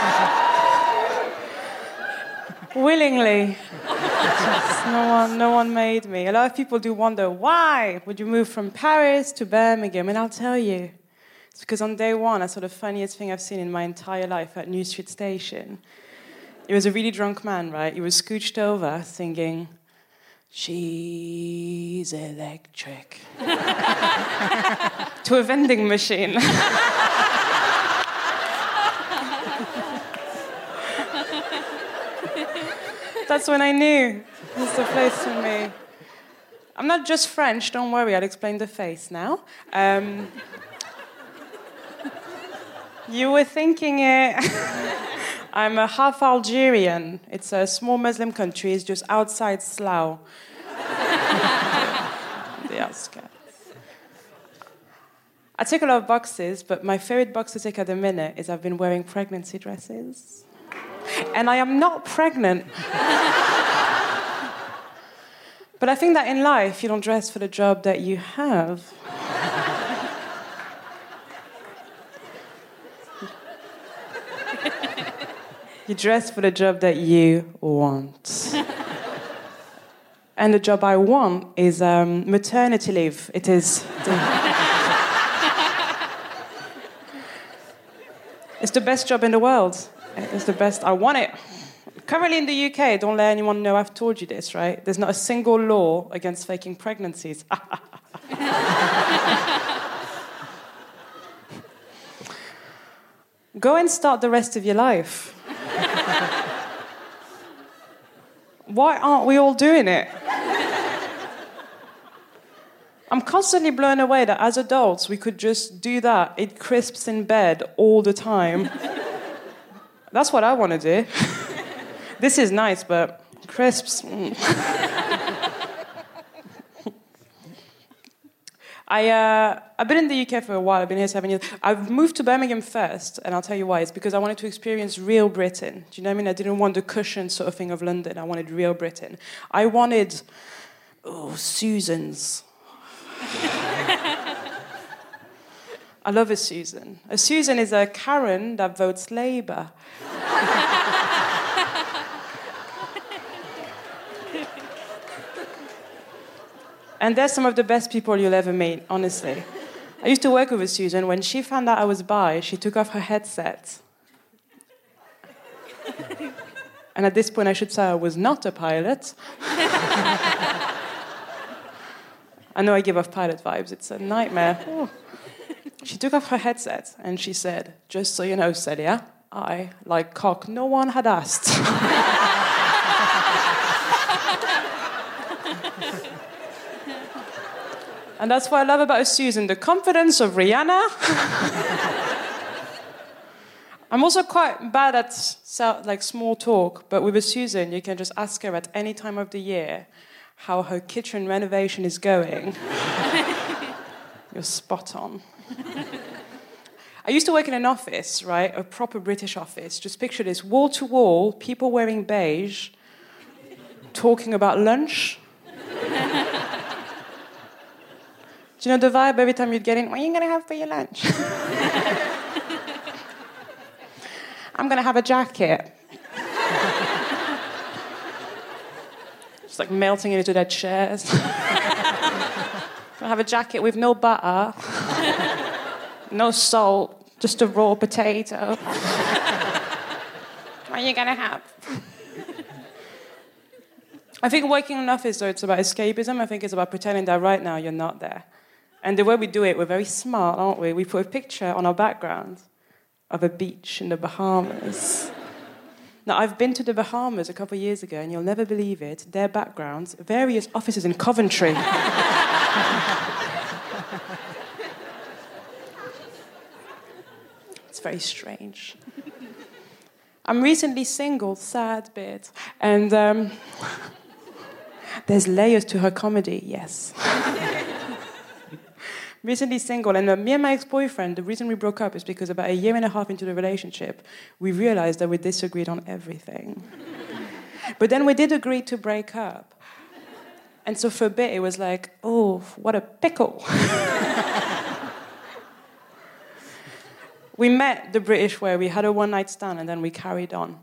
willingly. Just no one, no one made me. A lot of people do wonder, why would you move from Paris to Birmingham? And I'll tell you. It's because on day one, I saw the funniest thing I've seen in my entire life at New Street Station. It was a really drunk man, right? He was scooched over singing, "She's electric," to a vending machine. That's when I knew this is the place for me. I'm not just French, don't worry, I'll explain the face now. Um, You were thinking it. I'm a half Algerian. It's a small Muslim country. It's just outside Slough. The outskirts. I take a lot of boxes, but my favorite box to take at the minute is I've been wearing pregnancy dresses. And I am not pregnant. But I think that in life, you don't dress for the job that you have. You dress for the job that you want. And the job I want is um, maternity leave. It is... The... It's the best job in the world. It's the best. I want it. Currently in the U K, don't let anyone know I've told you this, right? There's not a single law against faking pregnancies. Go and start the rest of your life. Why aren't we all doing it? I'm constantly blown away that as adults we could just do that, eat crisps in bed all the time. That's what I want to do. This is nice, but crisps... Mm. I, uh, I've been in the U K for a while. I've been here seven years. I've moved to Birmingham first, and I'll tell you why. It's because I wanted to experience real Britain. Do you know what I mean? I didn't want the cushion sort of thing of London. I wanted real Britain. I wanted, oh, Susans. I love a Susan. A Susan is a Karen that votes Labour. And they're some of the best people you'll ever meet, honestly. I used to work with Susan. When she found out I was bi, she took off her headset. And at this point, I should say I was not a pilot. I know I give off pilot vibes. It's a nightmare. Oh. She took off her headset and she said, "Just so you know, Celia, I like cock no one had asked." And that's what I love about Susan, the confidence of Rihanna. I'm also quite bad at like small talk, but with a Susan, you can just ask her at any time of the year how her kitchen renovation is going. You're spot on. I used to work in an office, right? A proper British office. Just picture this, wall to wall, people wearing beige, talking about lunch. Do you know the vibe every time you'd get in? What are you going to have for your lunch? I'm going to have a jacket. Just like melting into their chairs. I have a jacket with no butter, no salt, just a raw potato. What are you going to have? I think working in an office, though, it's about escapism. I think it's about pretending that right now you're not there. And the way we do it, we're very smart, aren't we? We put a picture on our background of a beach in the Bahamas. Now, I've been to the Bahamas a couple of years ago, and you'll never believe it. Their backgrounds, various offices in Coventry. It's very strange. I'm recently single, sad bit, and um, there's layers to her comedy, yes. Recently single, and uh, me and my ex-boyfriend, the reason we broke up is because about a year and a half into the relationship, we realized that we disagreed on everything. But then we did agree to break up. And so for a bit, it was like, oh, what a pickle. We met the British way, we had a one-night stand, and then we carried on.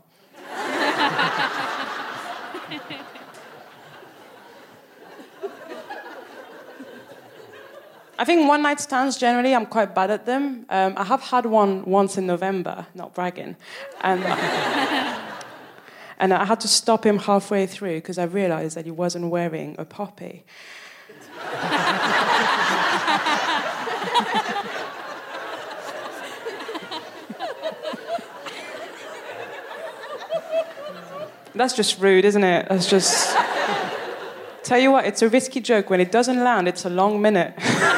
I think one-night stands, generally, I'm quite bad at them. Um, I have had one once in November, not bragging. And, uh, and I had to stop him halfway through because I realized that he wasn't wearing a poppy. That's just rude, isn't it? That's just... Tell you what, it's a risky joke. When it doesn't land, it's a long minute.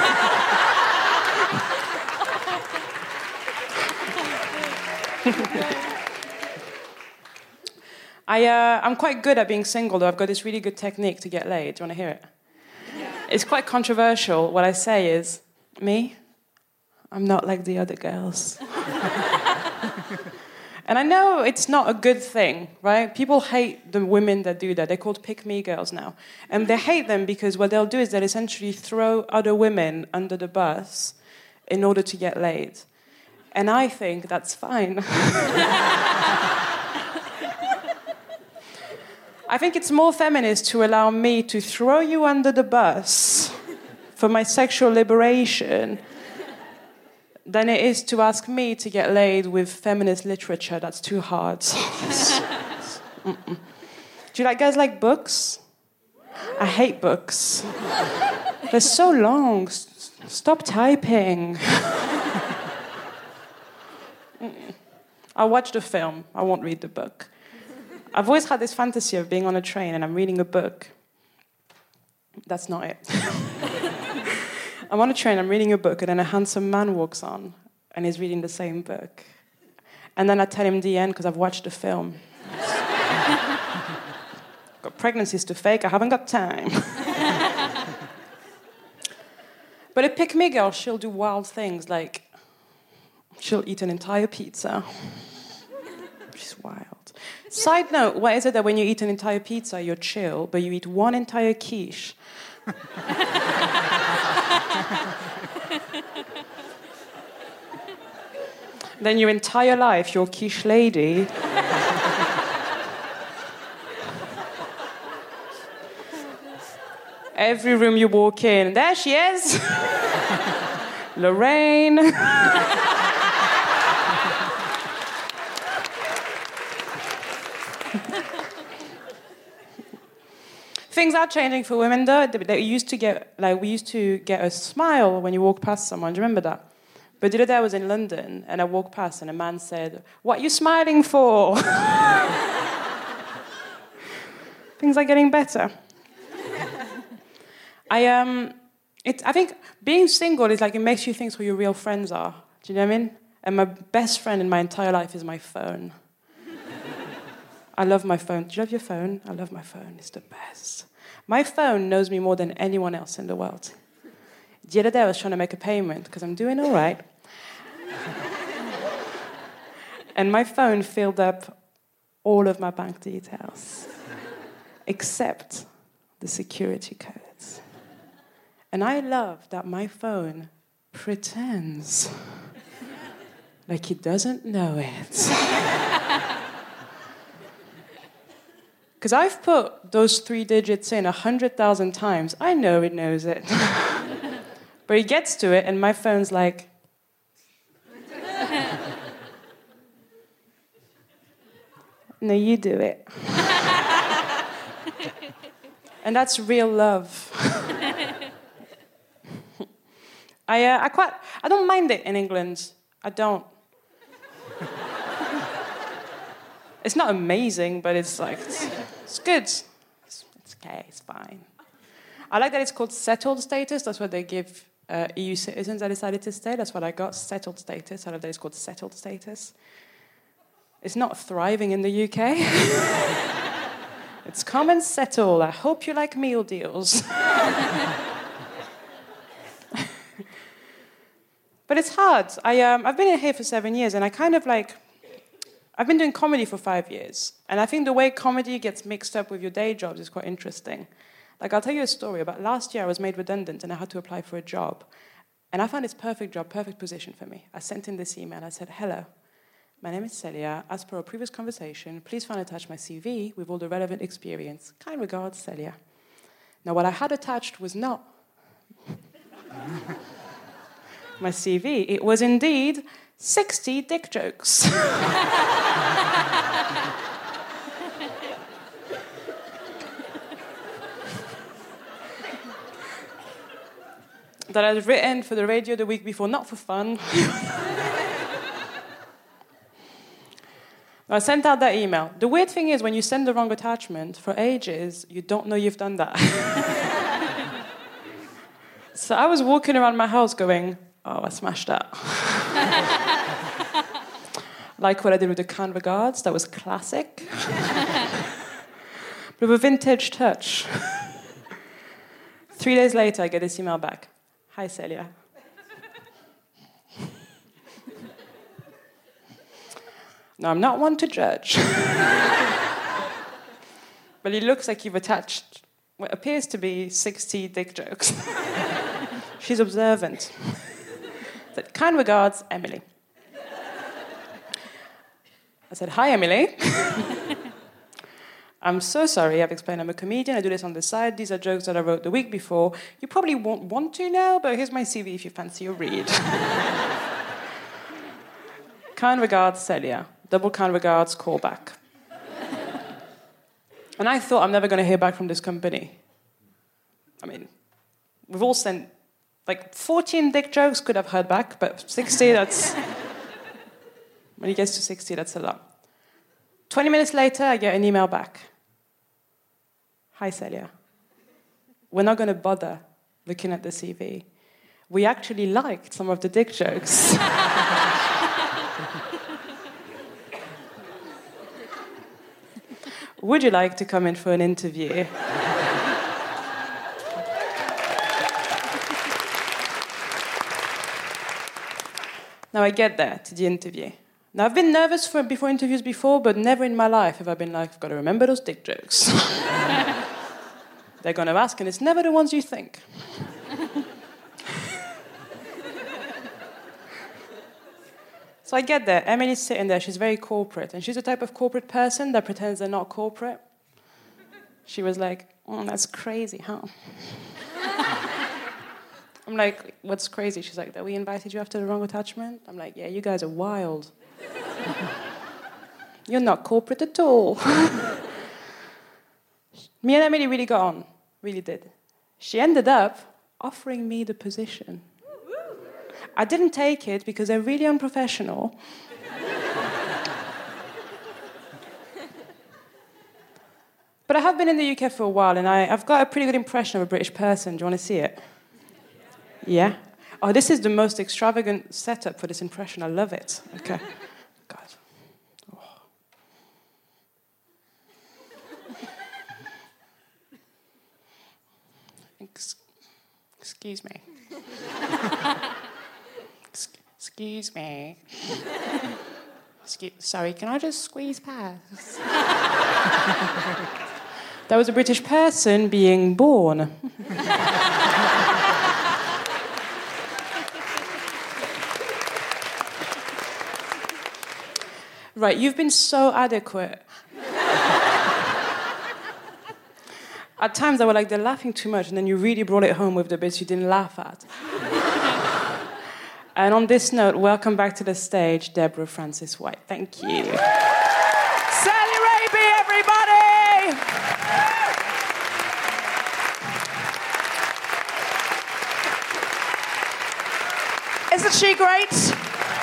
I, uh, I'm quite good at being single, though. I've got this really good technique to get laid. Do you want to hear it? Yeah. It's quite controversial. What I say is, me, I'm not like the other girls. And I know it's not a good thing, right? People hate the women that do that. They're called pick-me girls now. And they hate them because what they'll do is they'll essentially throw other women under the bus in order to get laid. And I think that's fine. I think it's more feminist to allow me to throw you under the bus for my sexual liberation than it is to ask me to get laid with feminist literature. That's too hard. Do you like guys like books? I hate books. They're so long. S- stop typing. I'll watch the film. I won't read the book. I've always had this fantasy of being on a train and I'm reading a book. That's not it. I'm on a train, I'm reading a book, and then a handsome man walks on and he's reading the same book. And then I tell him the end because I've watched the film. Got pregnancies to fake, I haven't got time. But a pick-me girl, she'll do wild things, like she'll eat an entire pizza. She's wild. Side note, why is it that when you eat an entire pizza, you're chill, but you eat one entire quiche? Then your entire life, you're quiche lady. Every room you walk in, there she is. Lorraine. Things are changing for women, though. They used to get, like, we used to get a smile when you walk past someone. Do you remember that? But the other day I was in London, and I walked past, and a man said, "What are you smiling for?" Things are getting better. I um, it, I think being single is like, it makes you think who your real friends are. Do you know what I mean? And my best friend in my entire life is my phone. I love my phone. Do you love your phone? I love my phone. It's the best. My phone knows me more than anyone else in the world. The other day I was trying to make a payment because I'm doing all right. And my phone filled up all of my bank details, except the security codes. And I love that my phone pretends like it doesn't know it. Because I've put those three digits in a hundred thousand times. I know it knows it. But it gets to it, and my phone's like... No, you do it. And that's real love. I, uh, I quite... I don't mind it in England. I don't. It's not amazing, but it's like... It's, it's good. It's, it's okay, it's fine. I like that it's called settled status. That's what they give uh, E U citizens that decided to stay. That's what I got, settled status. I love that it's called settled status. It's not thriving in the U K. It's come and settle. I hope you like meal deals. But it's hard. I, um, I've been in here for seven years, and I kind of like... I've been doing comedy for five years, and I think the way comedy gets mixed up with your day jobs is quite interesting. Like, I'll tell you a story. About last year, I was made redundant, and I had to apply for a job. And I found this perfect job, perfect position for me. I sent in this email. I said, "Hello, my name is Celia. As per our previous conversation, please find attached my C V with all the relevant experience. Kind regards, Celia." Now, what I had attached was not my C V. It was indeed sixty dick jokes. That I'd written for the radio the week before, not for fun. I sent out that email. The weird thing is, when you send the wrong attachment, for ages, you don't know you've done that. So I was walking around my house going, "Oh, I smashed that." Like what I did with the kind regards, that was classic. But with a vintage touch. Three days later, I get this email back. "Hi, Celia. Now, I'm not one to judge. But it looks like you've attached what appears to be sixty dick jokes." She's observant. Said, "Kind regards, Emily." I said, "Hi, Emily. I'm so sorry, I've explained I'm a comedian, I do this on the side. These are jokes that I wrote the week before. You probably won't want to now, but here's my C V if you fancy a read." Kind regards, Celia. Double kind regards, call back. And I thought, I'm never going to hear back from this company. I mean, we've all sent, like, fourteen dick jokes could have heard back, but sixty, that's... When it gets to sixty, that's a lot. twenty minutes later, I get an email back. "Hi, Celia. We're not going to bother looking at the C V. We actually liked some of the dick jokes." "Would you like to come in for an interview?" Now I get there to the interview. Now, I've been nervous for, before interviews before, but never in my life have I been like, I've got to remember those dick jokes. They're going to ask, and it's never the ones you think. So I get there. Emily's sitting there. She's very corporate, and she's the type of corporate person that pretends they're not corporate. She was like, "Oh, that's crazy, huh?" I'm like, what's crazy? She's like, that we invited you after the wrong attachment? I'm like, yeah, you guys are wild. You're not corporate at all. Me and Emily really got on. Really did. She ended up offering me the position. I didn't take it because they're really unprofessional. But I have been in the U K for a while, and I, I've got a pretty good impression of a British person. Do you want to see it? Yeah? Oh, this is the most extravagant setup for this impression. I love it. Okay. God. Oh. Ex- excuse me. Ex- excuse me. Excuse- sorry, can I just squeeze past? That was a British person being born. Right, you've been so adequate. At times I was like, they're laughing too much, and then you really brought it home with the bits you didn't laugh at. And on this note, welcome back to the stage, Deborah Frances-White. Thank you. Sally Raby, everybody! Isn't she great?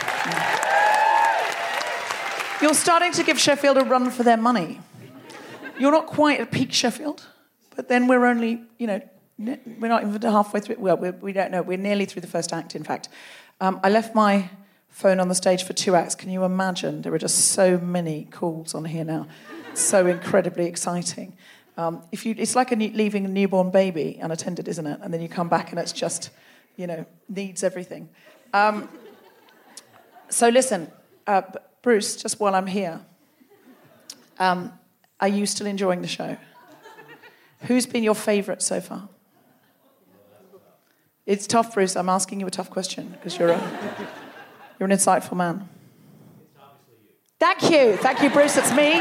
You're starting to give Sheffield a run for their money. You're not quite at peak Sheffield, but then we're only, you know, we're not even halfway through. Well, we're, we don't know. We're nearly through the first act, in fact. Um, I left my phone on the stage for two acts. Can you imagine? There are just so many calls on here now. So incredibly exciting. Um, if you, it's like a new, leaving a newborn baby unattended, isn't it? And then you come back and it's just, you know, needs everything. Um, so listen, uh, Bruce, just while I'm here, um, are you still enjoying the show? Who's been your favourite so far? It's tough, Bruce. I'm asking you a tough question because you're a, you're an insightful man. Thank you. Thank you, Bruce. It's me.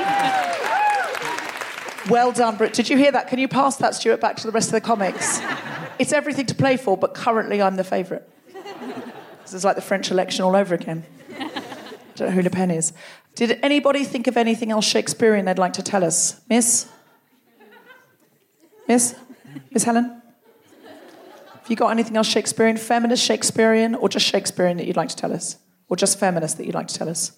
Well done, Bruce. Did you hear that? Can you pass that, Stuart, back to the rest of the comics? It's everything to play for, but currently I'm the favourite. This is like the French election all over again. I don't know who Le Pen is. Did anybody think of anything else Shakespearean they'd like to tell us? Miss? Miss? Miss Helen? Have you got anything else Shakespearean, feminist Shakespearean, or just Shakespearean that you'd like to tell us? Or just feminist that you'd like to tell us?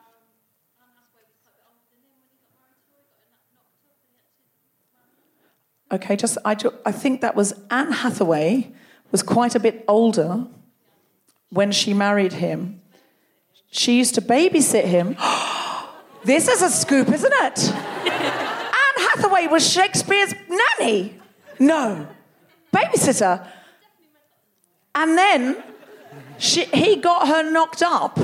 Okay, just I, I think that was Anne Hathaway was quite a bit older when she married him. She used to babysit him. This is a scoop, isn't it? Anne Hathaway was Shakespeare's nanny. No. Babysitter. And then she, he got her knocked up.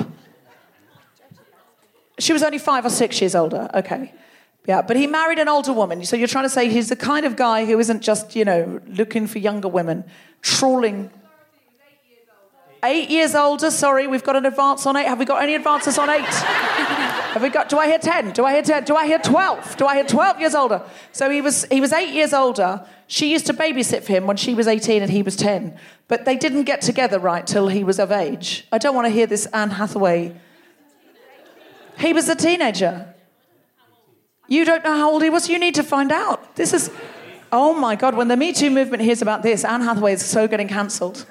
She was only five or six years older. Okay. Yeah, but he married an older woman. So you're trying to say he's the kind of guy who isn't just, you know, looking for younger women, trawling... Eight years older, sorry, we've got an advance on eight. Have we got any advances on eight? Have we got, do I hear ten? Do I hear ten? Do I hear twelve? Do I hear twelve years older? So he was he was eight years older. She used to babysit for him when she was eighteen and he was ten. But they didn't get together right till he was of age. I don't want to hear this Anne Hathaway. He was a teenager. You don't know how old he was? You need to find out. This is... Oh, my God, when the Me Too movement hears about this, Anne Hathaway is so getting cancelled.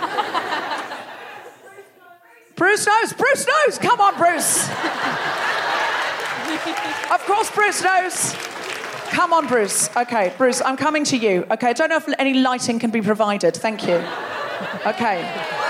Bruce knows. Bruce knows. Come on, Bruce. Of course, Bruce knows. Come on, Bruce. Okay, Bruce, I'm coming to you. Okay, I don't know if any lighting can be provided. Thank you. Okay.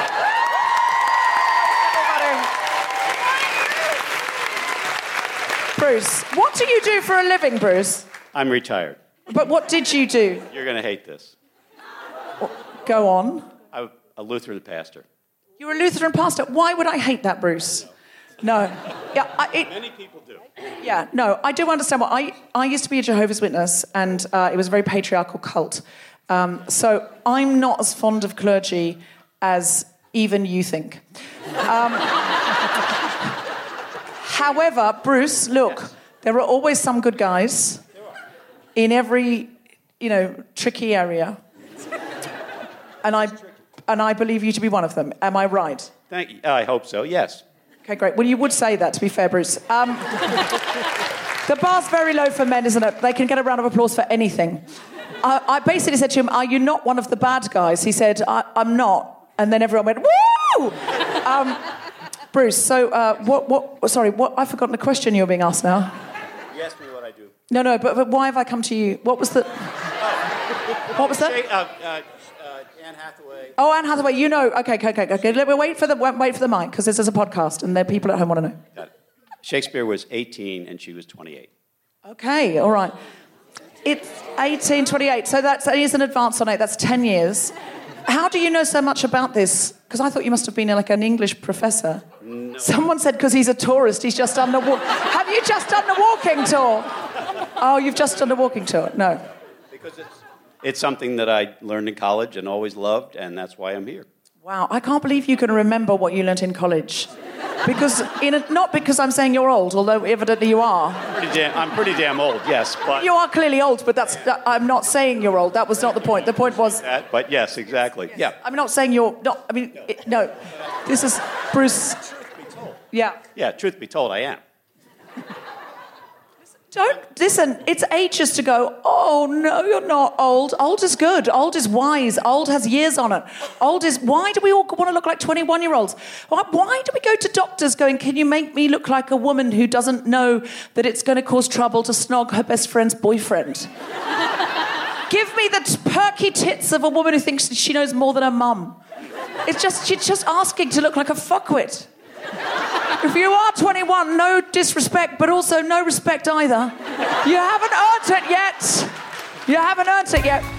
Bruce, what do you do for a living, Bruce? I'm retired. But what did you do? You're going to hate this. Go on. I'm a Lutheran pastor. You're a Lutheran pastor. Why would I hate that, Bruce? No. Yeah, I, it, Many people do. Yeah, no, I do understand what... I, I used to be a Jehovah's Witness, and uh, it was a very patriarchal cult. Um, so I'm not as fond of clergy as even you think. Um, however, Bruce, look, yes. There are always some good guys in every, you know, tricky area. And I and I believe you to be one of them. Am I right? Thank you. I hope so, yes. Okay, great. Well, you would say that, to be fair, Bruce. Um, the bar's very low for men, isn't it? They can get a round of applause for anything. I, I basically said to him, are you not one of the bad guys? He said, I, I'm not. And then everyone went, woo! Um, Bruce, so uh, what, what, sorry, what, I've forgotten the question you're being asked now. You asked me what I do. No, no, but, but why have I come to you? What was the... What was that? Uh, uh, uh, Anne Hathaway. Oh, Anne Hathaway, you know. Okay, okay, okay. okay. Let me wait for the wait for the mic because this is a podcast and there people at home want to know. Got it. Shakespeare was eighteen and she was twenty-eight. Okay, all right. It's eighteen twenty-eight, so that's that is an advance on it. That's ten years. How do you know so much about this? Because I thought you must have been like an English professor. No. Someone said because he's a tourist, he's just done the walk. Have you just done the walking tour? Oh, you've just done the walking tour. No. Because it's it's something that I learned in college and always loved, and that's why I'm here. Wow, I can't believe you can remember what you learnt in college. Because in a, not because I'm saying you're old, although evidently you are. Pretty damn, I'm pretty damn old, yes, but you are clearly old. But that's that, I'm not saying you're old. That was not the point. The point was. That, but yes, exactly. Yes. Yeah. I'm not saying you're not. I mean, it, no. This is Bruce. Truth be told. Yeah. Yeah. Truth be told, I am. Don't listen. It's ages to go. Oh no, you're not old. Old is good. Old is wise. Old has years on it. Old is. Why do we all want to look like twenty-one-year-olds? Why, why do we go to doctors going, "Can you make me look like a woman who doesn't know that it's going to cause trouble to snog her best friend's boyfriend"? Give me the t- perky tits of a woman who thinks she knows more than her mum. It's just she's just asking to look like a fuckwit. If you are twenty-one, no disrespect, but also no respect either. You haven't earned it yet. You haven't earned it yet.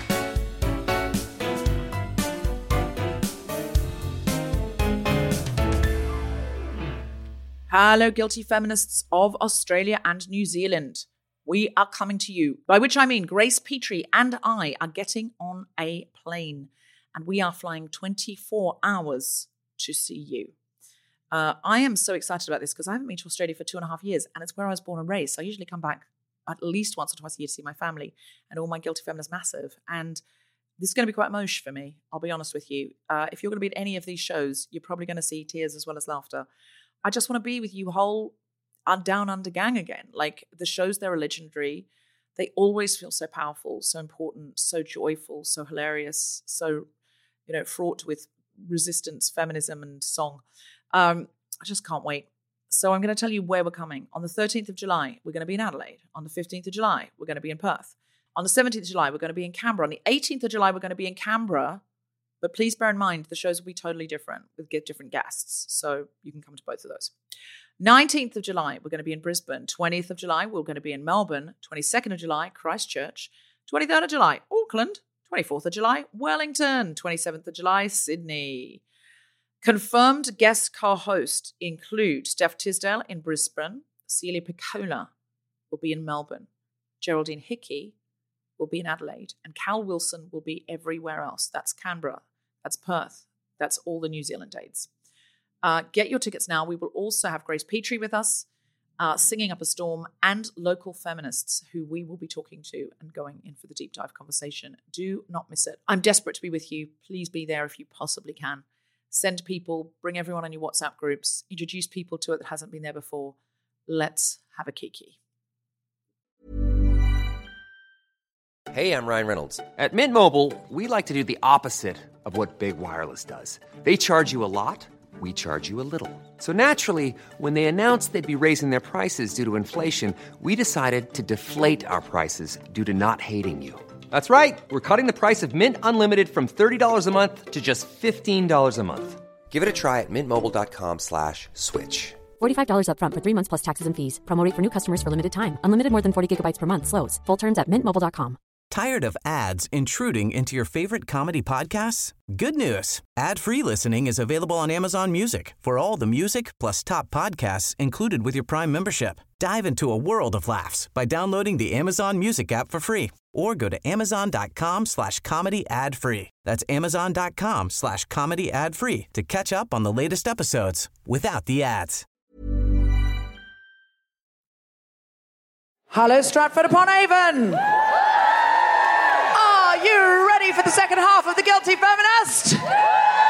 Hello, guilty feminists of Australia and New Zealand. We are coming to you, by which I mean Grace Petrie and I are getting on a plane, and we are flying twenty-four hours to see you. Uh, I am so excited about this because I haven't been to Australia for two and a half years, and it's where I was born and raised. So I usually come back at least once or twice a year to see my family, and all my guilty feminists massive. And this is going to be quite emosh for me, I'll be honest with you. Uh, if you're going to be at any of these shows, you're probably going to see tears as well as laughter. I just want to be with you whole uh, down under gang again. Like, the shows there are legendary. They always feel so powerful, so important, so joyful, so hilarious, so, you know, fraught with resistance, feminism, and song. Um, I just can't wait. So I'm going to tell you where we're coming. On the thirteenth of July, we're going to be in Adelaide. On the fifteenth of July, we're going to be in Perth. On the seventeenth of July, we're going to be in Canberra. On the eighteenth of July, we're going to be in Canberra. But please bear in mind, the shows will be totally different with different guests. So you can come to both of those. nineteenth of July, we're going to be in Brisbane. twentieth of July, we're going to be in Melbourne. twenty-second of July, Christchurch. twenty-third of July, Auckland. twenty-fourth of July, Wellington. twenty-seventh of July, Sydney. Confirmed guest co-hosts include Steph Tisdale in Brisbane, Celia Piccola will be in Melbourne, Geraldine Hickey will be in Adelaide, and Cal Wilson will be everywhere else. That's Canberra, that's Perth, that's all the New Zealand dates. Uh, get your tickets now. We will also have Grace Petrie with us, uh, singing up a storm, and local feminists who we will be talking to and going in for the deep dive conversation. Do not miss it. I'm desperate to be with you. Please be there if you possibly can. Send people, bring everyone on your WhatsApp groups, introduce people to it that hasn't been there before. Let's have a kiki. Hey, I'm Ryan Reynolds. At Mint Mobile, we like to do the opposite of what Big Wireless does. They charge you a lot, we charge you a little. So naturally, when they announced they'd be raising their prices due to inflation, we decided to deflate our prices due to not hating you. That's right. We're cutting the price of Mint Unlimited from thirty dollars a month to just fifteen dollars a month. Give it a try at mintmobile.com slash switch. forty-five dollars up front for three months plus taxes and fees. Promo rate for new customers for limited time. Unlimited more than forty gigabytes per month. Slows full terms at mint mobile dot com. Tired of ads intruding into your favorite comedy podcasts? Good news. Ad-free listening is available on Amazon Music for all the music plus top podcasts included with your Prime membership. Dive into a world of laughs by downloading the Amazon Music app for free or go to amazon.com slash comedy ad free. That's amazon.com slash comedy ad free to catch up on the latest episodes without the ads. Hello, Stratford upon Avon. Are you ready for the second half of The Guilty Feminist?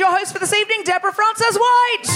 your host for this evening, Deborah Frances-White.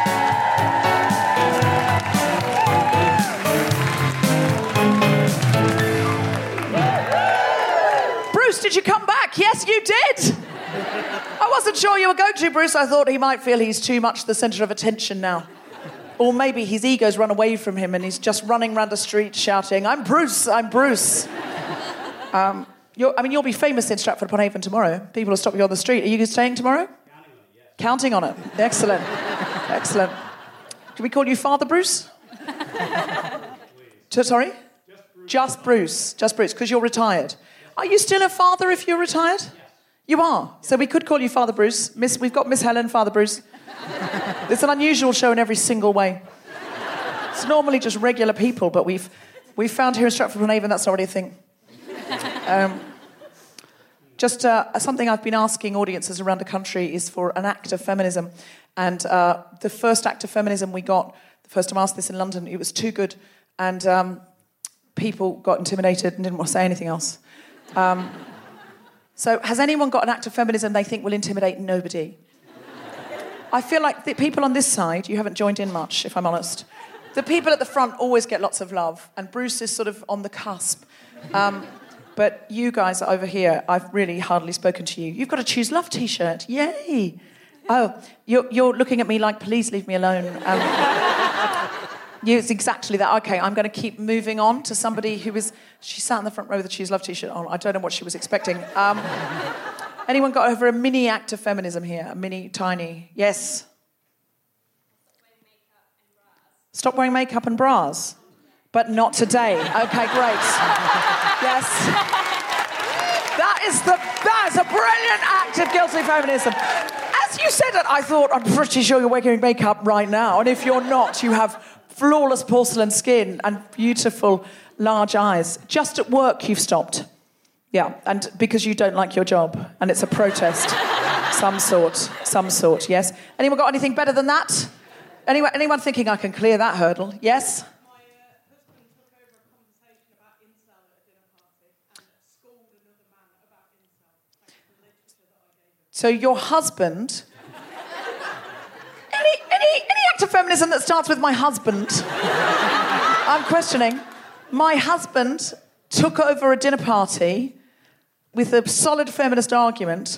Bruce, did you come back? Yes, you did. I wasn't sure you were going to, Bruce. I thought he might feel he's too much the centre of attention now. Or maybe his ego's run away from him and he's just running around the street shouting, I'm Bruce, I'm Bruce. um, you're, I mean, you'll be famous in Stratford-upon-Avon tomorrow. People will stop you on the street. Are you staying tomorrow? Counting on it, yes. Counting on it. Excellent. Excellent. Can we call you Father Bruce? Please. Sorry? Just Bruce. Just Bruce. Just Bruce, because you're retired. Are you still a father if you're retired? Yes. You are. So we could call you Father Bruce. Miss, we've got Miss Helen, Father Bruce. It's an unusual show in every single way. It's normally just regular people, but we've we've found here in Stratford-upon-Avon that's already a thing. Um, just uh, something I've been asking audiences around the country is for an act of feminism. And uh, the first act of feminism we got, the first time I asked this in London, it was too good. And um, people got intimidated and didn't want to say anything else. Um, so has anyone got an act of feminism they think will intimidate nobody? I feel like the people on this side, you haven't joined in much, if I'm honest. The people at the front always get lots of love, and Bruce is sort of on the cusp. Um, but you guys over here, I've really hardly spoken to you. You've got a Choose Love T-shirt. Yay! Oh, you're, you're looking at me like, please leave me alone. Um, you, it's exactly that. Okay, I'm going to keep moving on to somebody who is... She sat in the front row with a Choose Love T-shirt on. I don't know what she was expecting. Um... Anyone got over a mini act of feminism here? A mini, tiny? Yes? Stop wearing makeup and bras. But not today. Okay, great. Yes. That is the that is a brilliant act of guilty feminism. As you said it, I thought, I'm pretty sure you're wearing makeup right now. And if you're not, you have flawless porcelain skin and beautiful large eyes. Just at work, you've stopped. Yeah, and because you don't like your job, and it's a protest, some sort, some sort, yes. Anyone got anything better than that? Anyone, anyone thinking I can clear that hurdle? Yes? My uh, husband took over a conversation about incel at a dinner party and scolded another man about incel. Thanks to the literature that I gave him. So your husband... any, any, any act of feminism that starts with my husband? I'm questioning. My husband took over a dinner party... with a solid feminist argument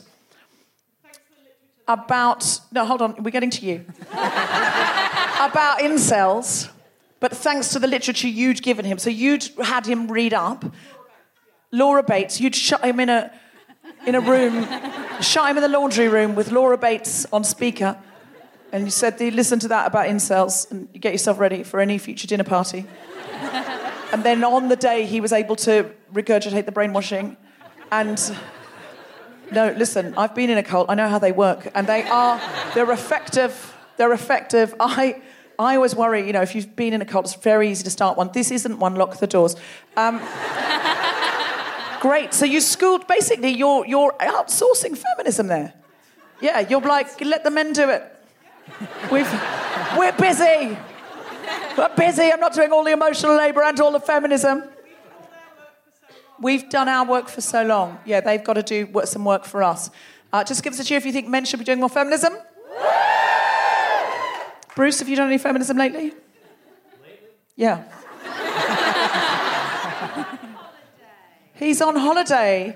about... No, hold on, we're getting to you. About incels, but thanks to the literature you'd given him. So you'd had him read up. Laura Bates. You'd shut him in a in a room, shut him in the laundry room with Laura Bates on speaker, and you said, listen to that about incels, and you get yourself ready for any future dinner party. And then on the day, he was able to regurgitate the brainwashing. And, no, listen, I've been in a cult. I know how they work. And they are, they're effective. They're effective. I I always worry, you know, if you've been in a cult, it's very easy to start one. This isn't one, lock the doors. Um, great. So you schooled, basically, you're, you're outsourcing feminism there. Yeah, you're like, let the men do it. We've, we're busy. We're busy. I'm not doing all the emotional labour and all the feminism. We've done our work for so long. Yeah, they've got to do some work for us. Uh, just give us a cheer if you think men should be doing more feminism. Bruce, have you done any feminism lately? Lately? Yeah. He's on holiday.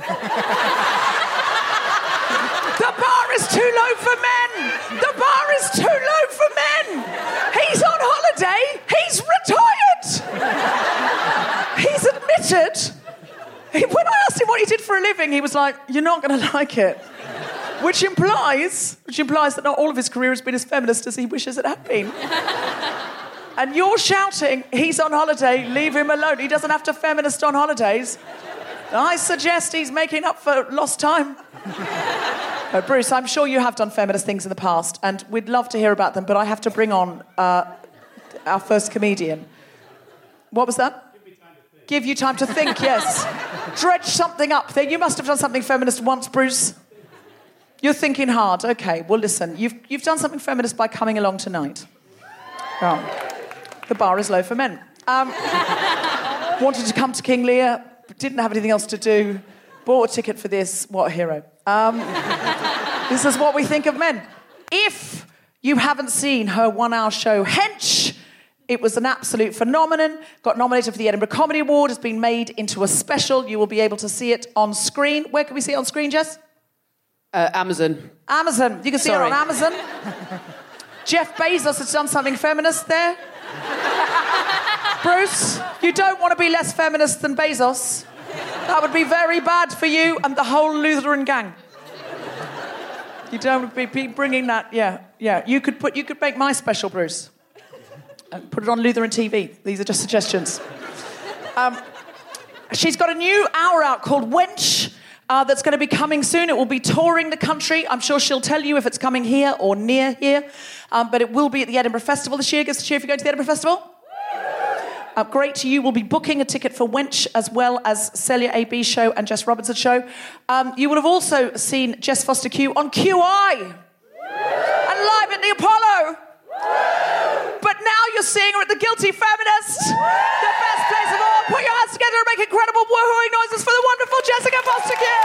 The bar is too low for men. The bar is too low for men. He's on holiday. He's retired. He's admitted... When I asked him what he did for a living, he was like, you're not going to like it. Which implies, which implies that not all of his career has been as feminist as he wishes it had been. And you're shouting, he's on holiday, leave him alone. He doesn't have to feminist on holidays. I suggest he's making up for lost time. Oh, Bruce, I'm sure you have done feminist things in the past, and we'd love to hear about them, but I have to bring on uh, our first comedian. What was that? Give you time to think, yes. Dredge something up there. You must have done something feminist once, Bruce. You're thinking hard. Okay, well, listen. You've, you've done something feminist by coming along tonight. Oh. The bar is low for men. Um, wanted to come to King Lear, didn't have anything else to do. Bought a ticket for this. What a hero. Um, This is what we think of men. If you haven't seen her one-hour show, Hench, it was an absolute phenomenon, got nominated for the Edinburgh Comedy Award, has been made into a special. You will be able to see it on screen. Where can we see it on screen, Jess? Uh, Amazon. Amazon. You can see Sorry. it on Amazon. Jeff Bezos has done something feminist there. Bruce, you don't want to be less feminist than Bezos. That would be very bad for you and the whole Lutheran gang. You don't be, be bringing that, yeah, yeah. You could put, you could make my special, Bruce. And put it on Lutheran T V. These are just suggestions. Um, she's got a new hour out called Wench uh, that's going to be coming soon. It will be touring the country. I'm sure she'll tell you if it's coming here or near here. Um, but it will be at the Edinburgh Festival this year. Give us a cheer if you're going to the Edinburgh Festival. Uh, great to you. We'll be booking a ticket for Wench as well as Celia A B's show and Jess Robinson show. Um, you will have also seen Jess Foster Q on Q I and live at the Apollo. But now you're seeing her at the Guilty Feminist, the best place of all. Put your hands together and make incredible woohooing noises for the wonderful Jessica Foster Q.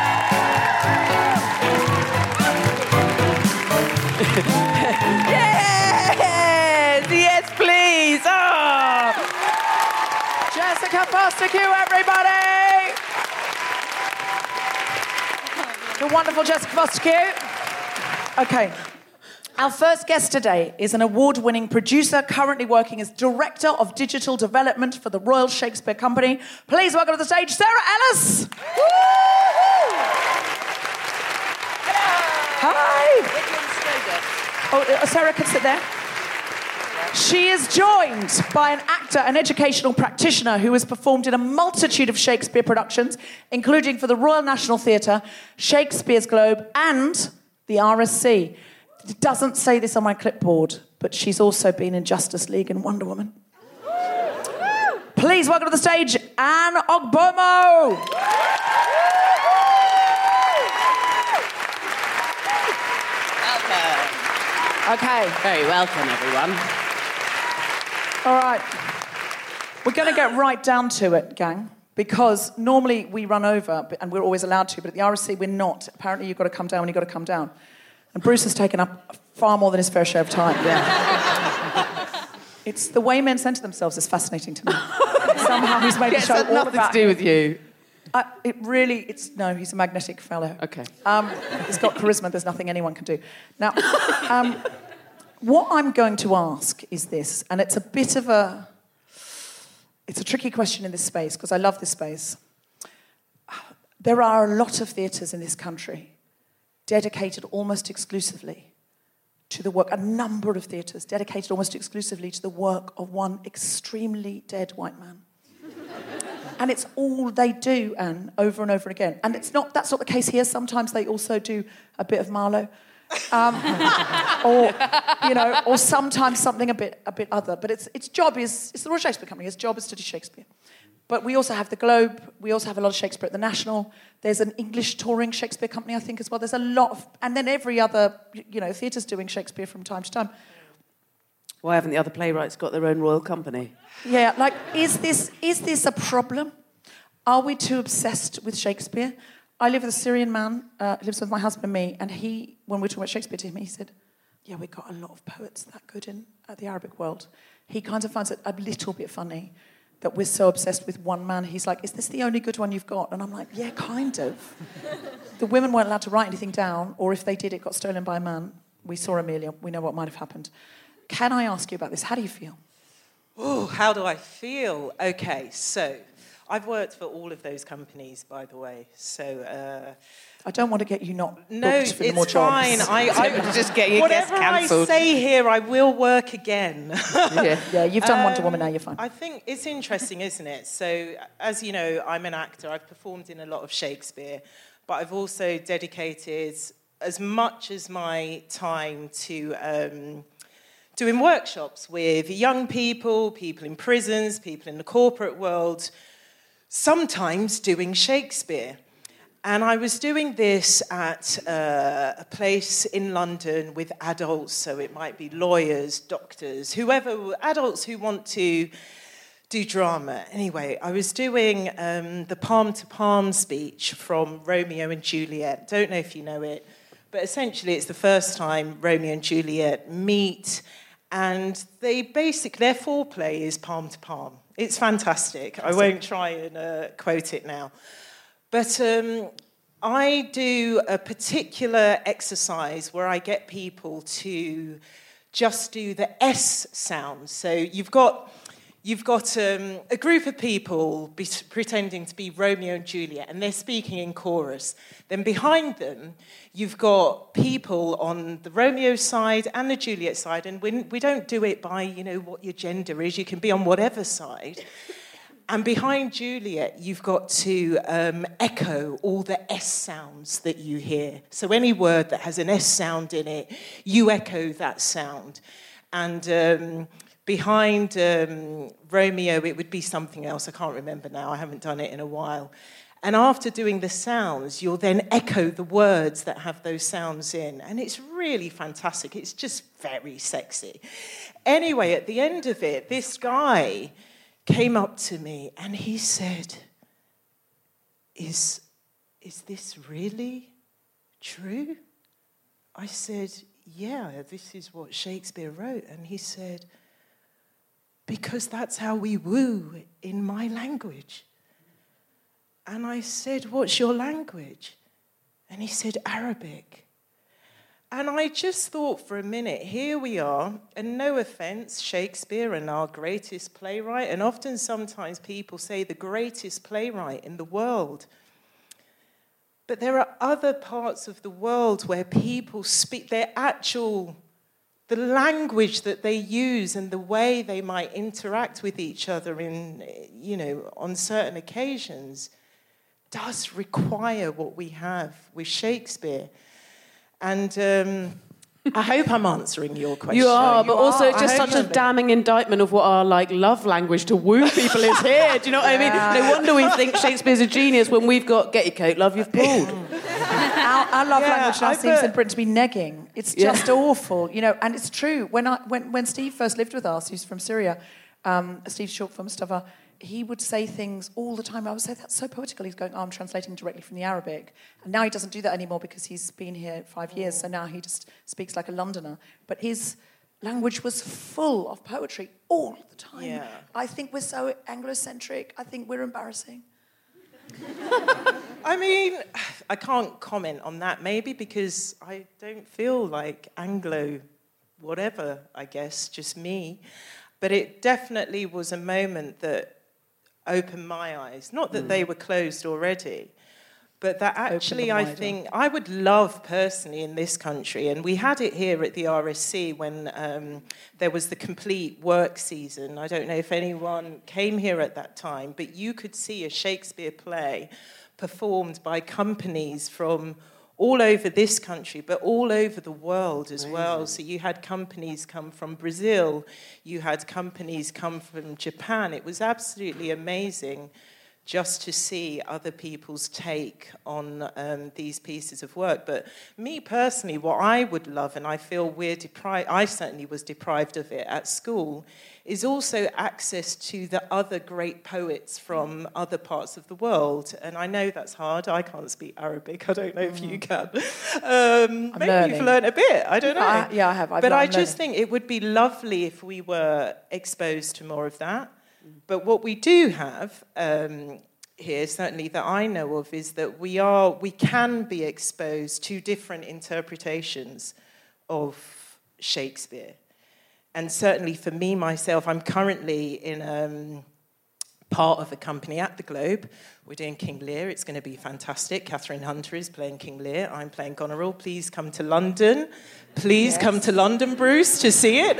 Yes, yes, please. Oh. Jessica Foster Q, everybody. The wonderful Jessica Foster Q. Okay. Our first guest today is an award-winning producer currently working as Director of Digital Development for the Royal Shakespeare Company. Please welcome to the stage, Sarah Ellis. Hi. Oh, uh, Sarah can sit there. She is joined by an actor and educational practitioner who has performed in a multitude of Shakespeare productions, including for the Royal National Theatre, Shakespeare's Globe, and the R S C. It doesn't say this on my clipboard, but she's also been in Justice League and Wonder Woman. Please welcome to the stage, Anne Ogbomo. Welcome. Okay. Very welcome, everyone. All right. We're going to get right down to it, gang, because normally we run over, and we're always allowed to, but at the R S C we're not. Apparently you've got to come down when you've got to come down. And Bruce has taken up far more than his fair share of time. Yeah. It's the way men center themselves is fascinating to me. Somehow he's made Yes, the show it's all nothing about to do with you. Uh, it really, it's no. He's a magnetic fellow. Okay. Um, he's got charisma. There's nothing anyone can do. Now, um, what I'm going to ask is this, and it's a bit of a, it's a tricky question in this space because I love this space. There are a lot of theatres in this country dedicated almost exclusively to the work, a number of theatres dedicated almost exclusively to the work of one extremely dead white man. And it's all they do, Anne, over and over again. And it's not, that's not the case here. Sometimes they also do a bit of Marlowe. Um, or, you know, or sometimes something a bit a bit other. But its its job is, it's the Royal Shakespeare Company, its job is to do Shakespeare. But we also have the Globe, we also have a lot of Shakespeare at the National. There's an English touring Shakespeare company, I think, as well. There's a lot of... And then every other, you know, theatre's doing Shakespeare from time to time. Why haven't the other playwrights got their own royal company? Yeah, like, is this is this a problem? Are we too obsessed with Shakespeare? I live with a Syrian man, uh, lives with my husband and me, and he, when we were talking about Shakespeare to him, he said, yeah, we've got a lot of poets that good in uh, the Arabic world. He kind of finds it a little bit funny that we're so obsessed with one man. He's like, is this the only good one you've got? And I'm like, yeah, kind of. The women weren't allowed to write anything down, or if they did, it got stolen by a man. We saw Amelia. We know what might have happened. Can I ask you about this? How do you feel? Oh, how do I feel? Okay, so I've worked for all of those companies, by the way. So uh, I don't want to get you not no, booked for it's more fine. jobs. I, I just get your guest whatever I cancelled. say here, I will work again. yeah, yeah, you've done um, Wonder Woman now. You're fine. I think it's interesting, isn't it? So, as you know, I'm an actor. I've performed in a lot of Shakespeare, but I've also dedicated as much as my time to um, doing workshops with young people, people in prisons, people in the corporate world, sometimes doing Shakespeare. And I was doing this at uh, a place in London with adults, so it might be lawyers, doctors, whoever, adults who want to do drama. Anyway, I was doing um, the Palm to Palm speech from Romeo and Juliet. Don't know if you know it, But essentially, it's the first time Romeo and Juliet meet, and they basically, their foreplay is palm to palm. It's fantastic. I won't try and uh, quote it now. But um, I do a particular exercise where I get people to just do the S sound. So you've got... You've got um, a group of people be- pretending to be Romeo and Juliet, and they're speaking in chorus. Then behind them, you've got people on the Romeo side and the Juliet side, and we, we don't do it by, you know, what your gender is. You can be on whatever side. And behind Juliet, you've got to um, echo all the S sounds that you hear. So any word that has an S sound in it, you echo that sound. And... Um, Behind um, Romeo, it would be something else. I can't remember now. I haven't done it in a while. And after doing the sounds, you'll then echo the words that have those sounds in. And it's really fantastic. It's just very sexy. Anyway, at the end of it, this guy came up to me and he said, is, is this really true? I said, yeah, this is what Shakespeare wrote. And he said... because that's how we woo in my language. And I said, what's your language? And he said, Arabic. And I just thought for a minute, here we are, and no offense, Shakespeare and our greatest playwright, and often sometimes people say the greatest playwright in the world. But there are other parts of the world where people speak their actual... the language that they use and the way they might interact with each other in, you know, on certain occasions does require what we have with Shakespeare. And um, I hope I'm answering your question. You are, but you also are. just such a damning indictment of what our like love language to woo people is here. Do you know what yeah. I mean? No wonder we think Shakespeare's a genius when we've got get your coat, love, you've pulled. Our, our love yeah, language now I seems bet. in Britain to be negging. It's just yeah. awful, you know. And it's true. When I when when Steve first lived with us, who's from Syria, um, Steve's short for Mustafa, he would say things all the time. I would say, that's so poetical. He's going, oh, I'm translating directly from the Arabic. And now he doesn't do that anymore because he's been here five years. So now he just speaks like a Londoner. But his language was full of poetry all the time. Yeah. I think we're so Anglocentric. I think we're embarrassing. I mean, I can't comment on that, maybe because I don't feel like Anglo whatever, I guess, just me. But it definitely was a moment that opened my eyes. Not that mm. they were closed already, but that actually I think I would love personally in this country, and we had it here at the R S C when um, there was the complete work season. I don't know if anyone came here at that time, but you could see a Shakespeare play performed by companies from all over this country, but all over the world as Amazing. well. So you had companies come from Brazil, you had companies come from Japan. It was absolutely amazing just to see other people's take on um, these pieces of work. But me personally, what I would love, and I feel we're deprived, I certainly was deprived of it at school, is also access to the other great poets from other parts of the world. And I know that's hard. I can't speak Arabic. I don't know if you can. Um, maybe learning. you've learned a bit. I don't know. I, yeah, I have. I've but I learning. just think it would be lovely if we were exposed to more of that. But what we do have um, here, certainly that I know of, is that we are we can be exposed to different interpretations of Shakespeare. And certainly for me, myself, I'm currently in um, part of a company at the Globe. We're doing King Lear. It's going to be fantastic. Catherine Hunter is playing King Lear. I'm playing Goneril. Please come to London. Please yes. come to London, Bruce, to see it.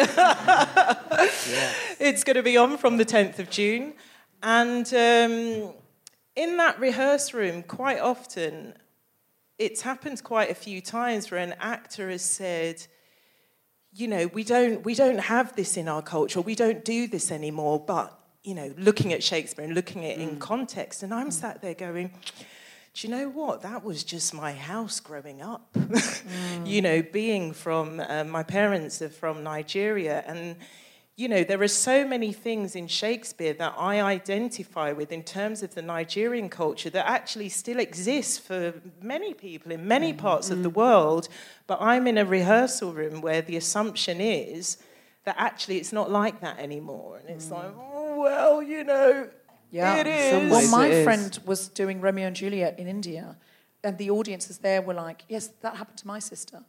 yes. It's going to be on from the tenth of June. And um, in that rehearse room, quite often, it's happened quite a few times where an actor has said, you know, we don't we don't have this in our culture. We don't do this anymore. But, you know, looking at Shakespeare and looking at it mm. in context, and I'm mm. sat there going, do you know what? That was just my house growing up. mm. You know, being from, uh, my parents are from Nigeria, and, you know, there are so many things in Shakespeare that I identify with in terms of the Nigerian culture that actually still exists for many people in many parts mm. of the world. But I'm in a rehearsal room where the assumption is that actually it's not like that anymore. And it's mm. like, oh, well, you know, yeah. it is. Well, my friend was doing Romeo and Juliet in India, and the audiences there were like, yes, that happened to my sister.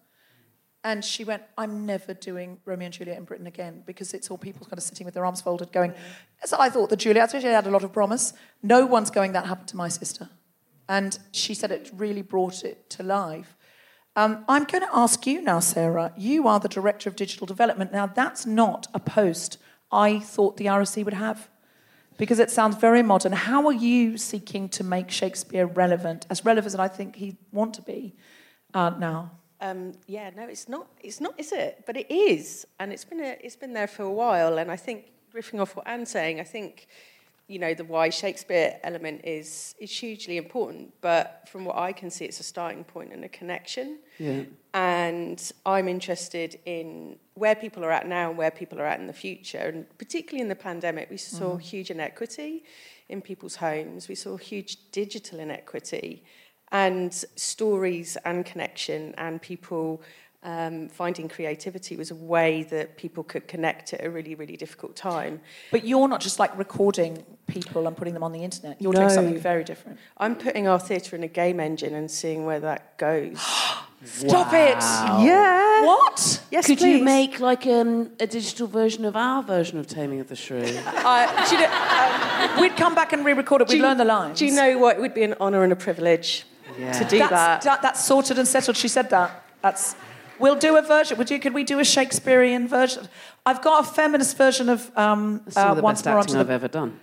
And she went, I'm never doing Romeo and Juliet in Britain again, because it's all people kind of sitting with their arms folded going, so I thought the Juliet, she had a lot of promise. No one's going, that happened to my sister. And she said it really brought it to life. Um, I'm going to ask you now, Sarah. You are the Director of Digital Development. Now, that's not a post I thought the R S C would have, because it sounds very modern. How are you seeking to make Shakespeare relevant, as relevant as I think he'd want to be uh, now? Um, yeah, no, it's not. It's not, is it? But it is, and it's been a, it's been there for a while. And I think, riffing off what Anne's saying, I think, you know, the why Shakespeare element is is hugely important. But from what I can see, it's a starting point and a connection. Yeah. And I'm interested in where people are at now and where people are at in the future. And particularly in the pandemic, we saw mm-hmm. huge inequity in people's homes. We saw huge digital inequity. And stories and connection and people um, finding creativity was a way that people could connect at a really, really difficult time. But you're not just like recording people and putting them on the internet. You're no. doing something very different. I'm putting our theatre in a game engine and seeing where that goes. Stop wow. it! Yeah. What? Yes, Could please. you make like um, a digital version of our version of Taming of the Shrew? uh, do you know, um, we'd come back and re-record it. We'd do learn the lines. Do you know what? It would be an honour and a privilege. Yeah. To do that's, that. that. That's sorted and settled. She said that. That's. We'll do a version. Would you? Could we do a Shakespearean version? I've got a feminist version of. Um, That's some uh, of the Once best More acting Onto I've the... ever done.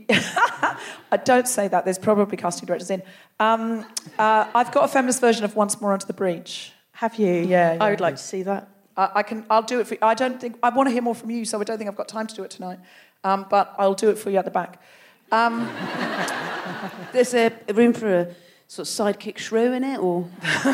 I don't say that. There's probably casting directors in. Um, uh, I've got a feminist version of Once More Onto the Breach. Have you? Yeah. yeah. I would like to see that. Uh, I can. I'll do it for you. I don't think I want to hear more from you, so I don't think I've got time to do it tonight. Um, but I'll do it for you at the back. Um, There's a room for a sort of sidekick shrew in it, or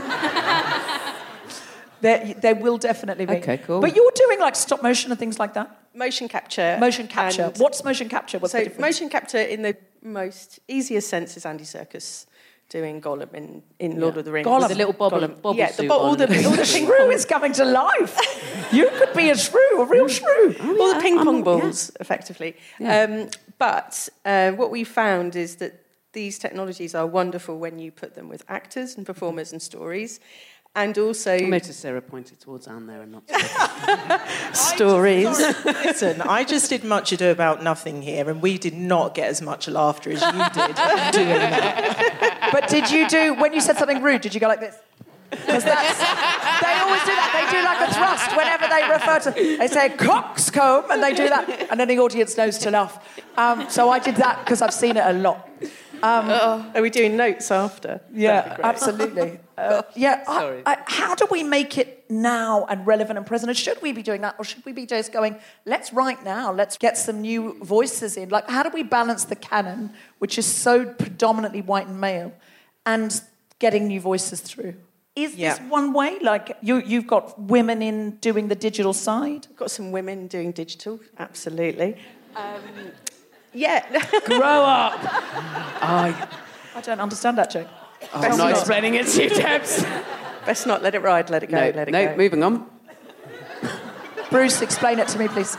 there, there will definitely be. Okay, cool. But you're doing like stop motion and things like that. Motion capture. Motion capture. What's motion capture? What's so the difference? Motion capture, in the most easiest sense, is Andy Serkis doing Gollum in, in Lord yeah. of the Rings. Gollum. With a little bobble, Gollum. bobble yeah, suit the, bo- all on. the, all the The ping shrew pong, is coming to life. You could be a shrew, a real shrew. oh, yeah, all the ping pong I'm, balls, yeah. effectively. Yeah. Um, but uh, what we found is that these technologies are wonderful when you put them with actors and performers and stories. And also... I noticed Sarah pointed towards Anne there and not stories. Just, listen, I just did Much Ado About Nothing here, and we did not get as much laughter as you did doing that. But did you do, when you said something rude, did you go like this? Because that's, they always do that. They do like a thrust whenever they refer to, they say coxcomb, and they do that, and then the audience knows to laugh. Um, so I did that because I've seen it a lot. Um, Are we doing notes after? Yeah, absolutely. Uh, yeah, Sorry. I, I, how do we make it now and relevant and present? And should we be doing that, or should we be just going, let's write now, let's get some new voices in? Like, how do we balance the canon, which is so predominantly white and male, and getting new voices through? Is yeah. this one way? Like, you, you've got women in doing the digital side? Got some women doing digital, absolutely. Um, yeah. Grow up. I, I don't understand that joke. Oh, I'm not explaining it to you, Debs. Best not let it ride, let it go, No, let it no, go. moving on. Bruce, explain it to me, please.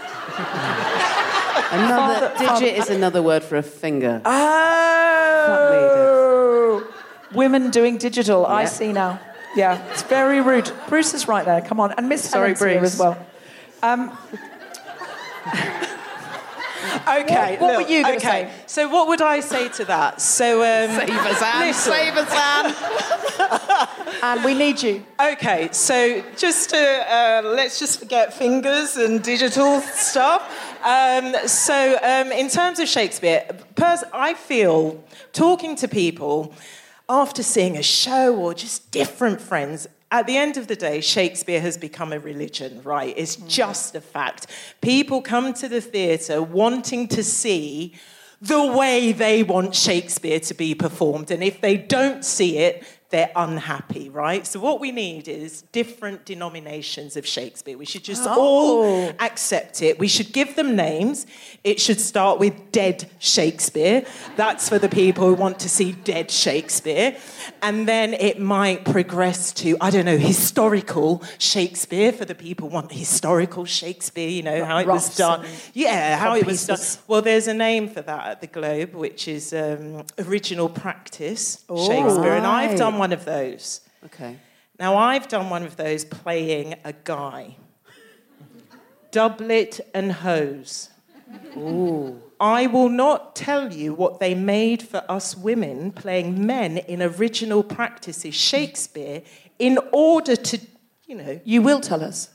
Another Father, digit is another word for a finger. Oh! Women doing digital, I Yep. see now. Yeah, it's very rude. Bruce is right there, come on. And Miss Sorry, Helen's here Bruce. as well. Um, Okay, What- what look, were you gonna okay. say? So what would I say to that? So um, Save us, Anne. listen. Save us, Anne. and we need you. Okay, so just to, uh, let's just forget fingers and digital stuff. Um, so um, in terms of Shakespeare, pers- I feel talking to people after seeing a show or just different friends, at the end of the day, Shakespeare has become a religion, right? It's just a fact. People come to the theatre wanting to see the way they want Shakespeare to be performed. And if they don't see it, they're unhappy, right? So what we need is different denominations of Shakespeare. We should just Oh. all accept it. We should give them names. It should start with Dead Shakespeare. That's for the people who want to see dead Shakespeare. And then it might progress to, I don't know, historical Shakespeare for the people who want historical Shakespeare, you know, how it was done. Yeah, how it was done. Well, there's a name for that at the Globe, which is um, original practice Shakespeare. And I've done one of those. Okay. Now, I've done one of those playing a guy. Doublet and hose. Ooh. I will not tell you what they made for us women playing men in original practices Shakespeare in order to, you know... You will tell us.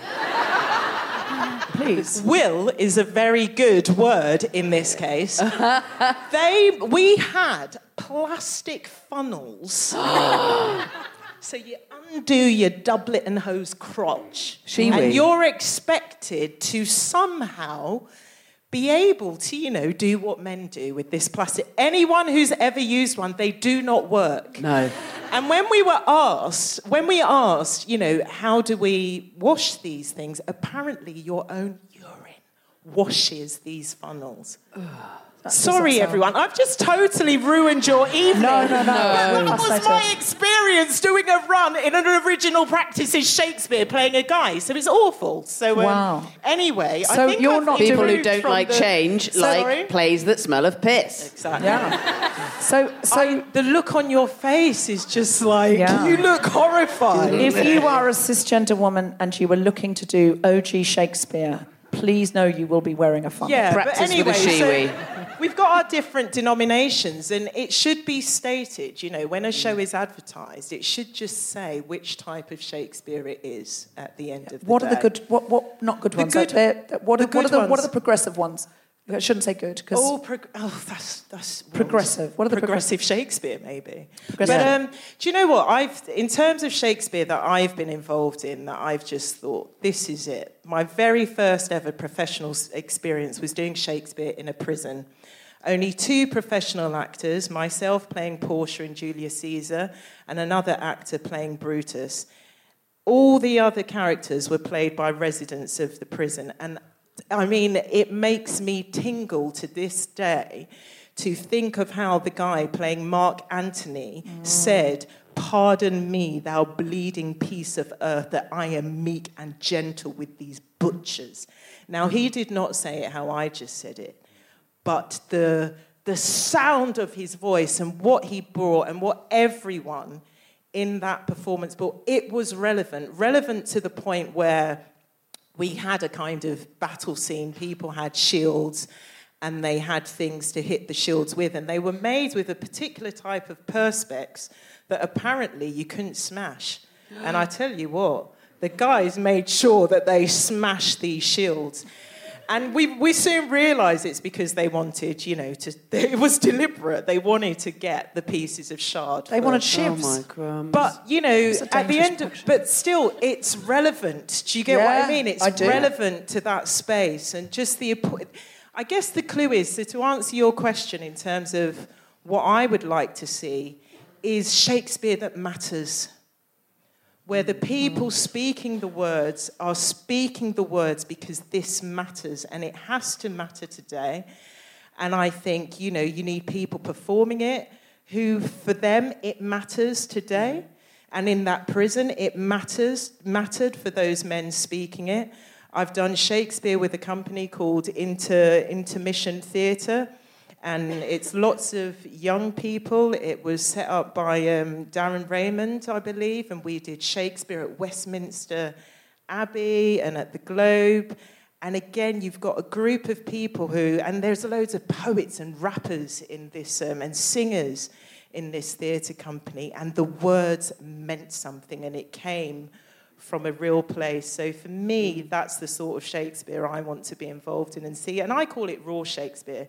Please. Will is a very good word in this case. they, we had plastic funnels. So you undo your doublet and hose crotch. She-wee. And you're expected to somehow be able to, you know, do what men do with this plastic. Anyone who's ever used one, they do not work. No. And when we were asked, when we asked, you know, how do we wash these things? Apparently your own urine washes these funnels. Sorry, everyone. I've just totally ruined your evening. No, no, no. That no. was my experience doing a run in an original practices Shakespeare playing a guy. So it's awful. So um, Wow. Anyway, So I think you're I've not People who moved don't from like the- change Sorry? like plays that smell of piss. Exactly. Yeah. So, so I, the look on your face is just like, Yeah. you look horrified. if you are a cisgender woman and you were looking to do O G Shakespeare, please know you will be wearing a funnel. Yeah, Practice but anyway, with a she-wee. so we've got our different denominations, and it should be stated, you know, when a show is advertised, it should just say which type of Shakespeare it is at the end of the What day. are the good? What? What? Not good The ones. good- They're- they're- what, are, the what are good the What are ones. the progressive ones? I shouldn't say good because Oh, prog- oh, that's that's wrong. Progressive. What are the progressive Shakespeare? Maybe. Progressive. But um, do you know what? I've in terms of Shakespeare that I've been involved in, that I've just thought this is it. My very first ever professional s- experience was doing Shakespeare in a prison. Only two professional actors, myself playing Portia and Julius Caesar, and another actor playing Brutus. All the other characters were played by residents of the prison, and I mean, it makes me tingle to this day to think of how the guy playing Mark Antony mm. said, "Pardon me, thou bleeding piece of earth, that I am meek and gentle with these butchers." Now, he did not say it how I just said it, but the, the sound of his voice and what he brought and what everyone in that performance brought, it was relevant, relevant to the point where we had a kind of battle scene. People had shields and they had things to hit the shields with, and they were made with a particular type of perspex that apparently you couldn't smash. And I tell you what, the guys made sure that they smashed these shields. And we we soon realised it's because they wanted, you know, to. It was deliberate. They wanted to get the pieces of shard. They for- wanted shivs. Oh my crumbs. But, you know, It's a at the dangerous end of... production. But still, it's relevant. Do you get what Yeah, I mean? It's I do. relevant to that space. And just the... I guess the clue is, so to answer your question in terms of what I would like to see, is Shakespeare that matters. Where the people speaking the words are speaking the words because this matters, and it has to matter today. And I think, you know, you need people performing it who, for them, it matters today. And in that prison, it matters, mattered for those men speaking it. I've done Shakespeare with a company called Inter, Intermission Theatre, and it's lots of young people. It was set up by um, Darren Raymond, I believe, and we did Shakespeare at Westminster Abbey and at the Globe. And again, you've got a group of people who, and there's loads of poets and rappers in this, um, and singers in this theatre company, and the words meant something, and it came from a real place. So for me, that's the sort of Shakespeare I want to be involved in and see. And I call it raw Shakespeare.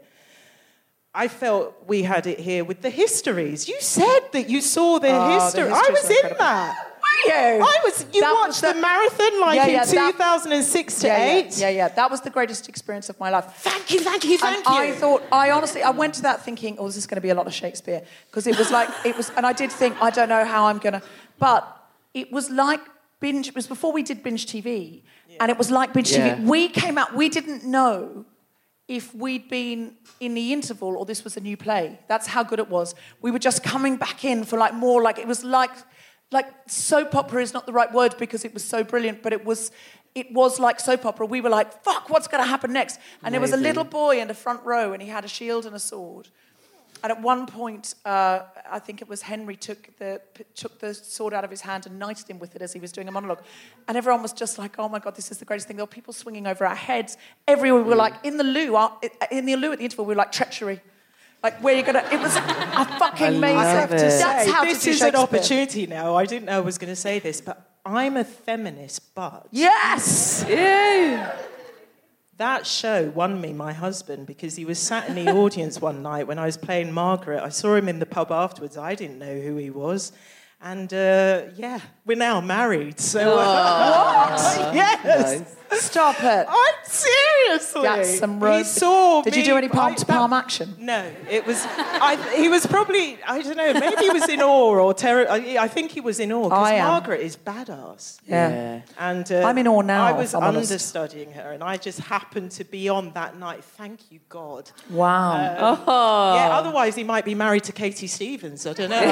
I felt we had it here with the histories. You said that you saw the Oh, the history. I histories was are in incredible. that. you? I was. You That watched was the, the- marathon like Yeah, yeah, in that- two thousand six to yeah, eight. Yeah, yeah, yeah. That was the greatest experience of my life. Thank you, thank you, thank and you. I thought, I honestly, I went to that thinking, oh, this is going to be a lot of Shakespeare. Because it was like, it was, and I did think, I don't know how I'm going to, but it was like binge, it was before we did binge T V, yeah. and it was like binge Yeah. T V. We came out, we didn't know if we'd been in the interval or this was a new play. That's how good it was. We were just coming back in for like more, like, it was like, like soap opera is not the right word because it was so brilliant, but it was, it was like soap opera. We were like, fuck, what's going to happen next? And there was a little boy in the front row and he had a shield and a sword. And at one point, uh, I think it was Henry took the took the sword out of his hand and knighted him with it as he was doing a monologue. And everyone was just like, oh my God, this is the greatest thing. There were people swinging over our heads. Everywhere we were like, in the loo, our, in the loo at the interval, we were like, treachery. Like, where you gonna? It was a fucking amazing. have to That's say, how this to do is an Shakespeare. opportunity now. I didn't know I was going to say this, but I'm a feminist, but... Yes! Yeah. That show won me my husband because he was sat in the audience one night when I was playing Margaret. I saw him in the pub afterwards. I didn't know who he was. And, uh, yeah, we're now married, so... Uh, what? Yes! Nice. Stop it. I'm seriously. That's some road. He saw Did me, you do any palm I- to palm action? No, it was... I, he was probably, I don't know, maybe he was in awe or terror. I, I think he was in awe because I am. Margaret is badass. Yeah. Yeah. And uh, I'm in awe now, I was if I'm honest. understudying her and I just happened to be on that night. Thank you, God. Wow. Um, Oh. Yeah, otherwise he might be married to Katie Stevens. I don't know.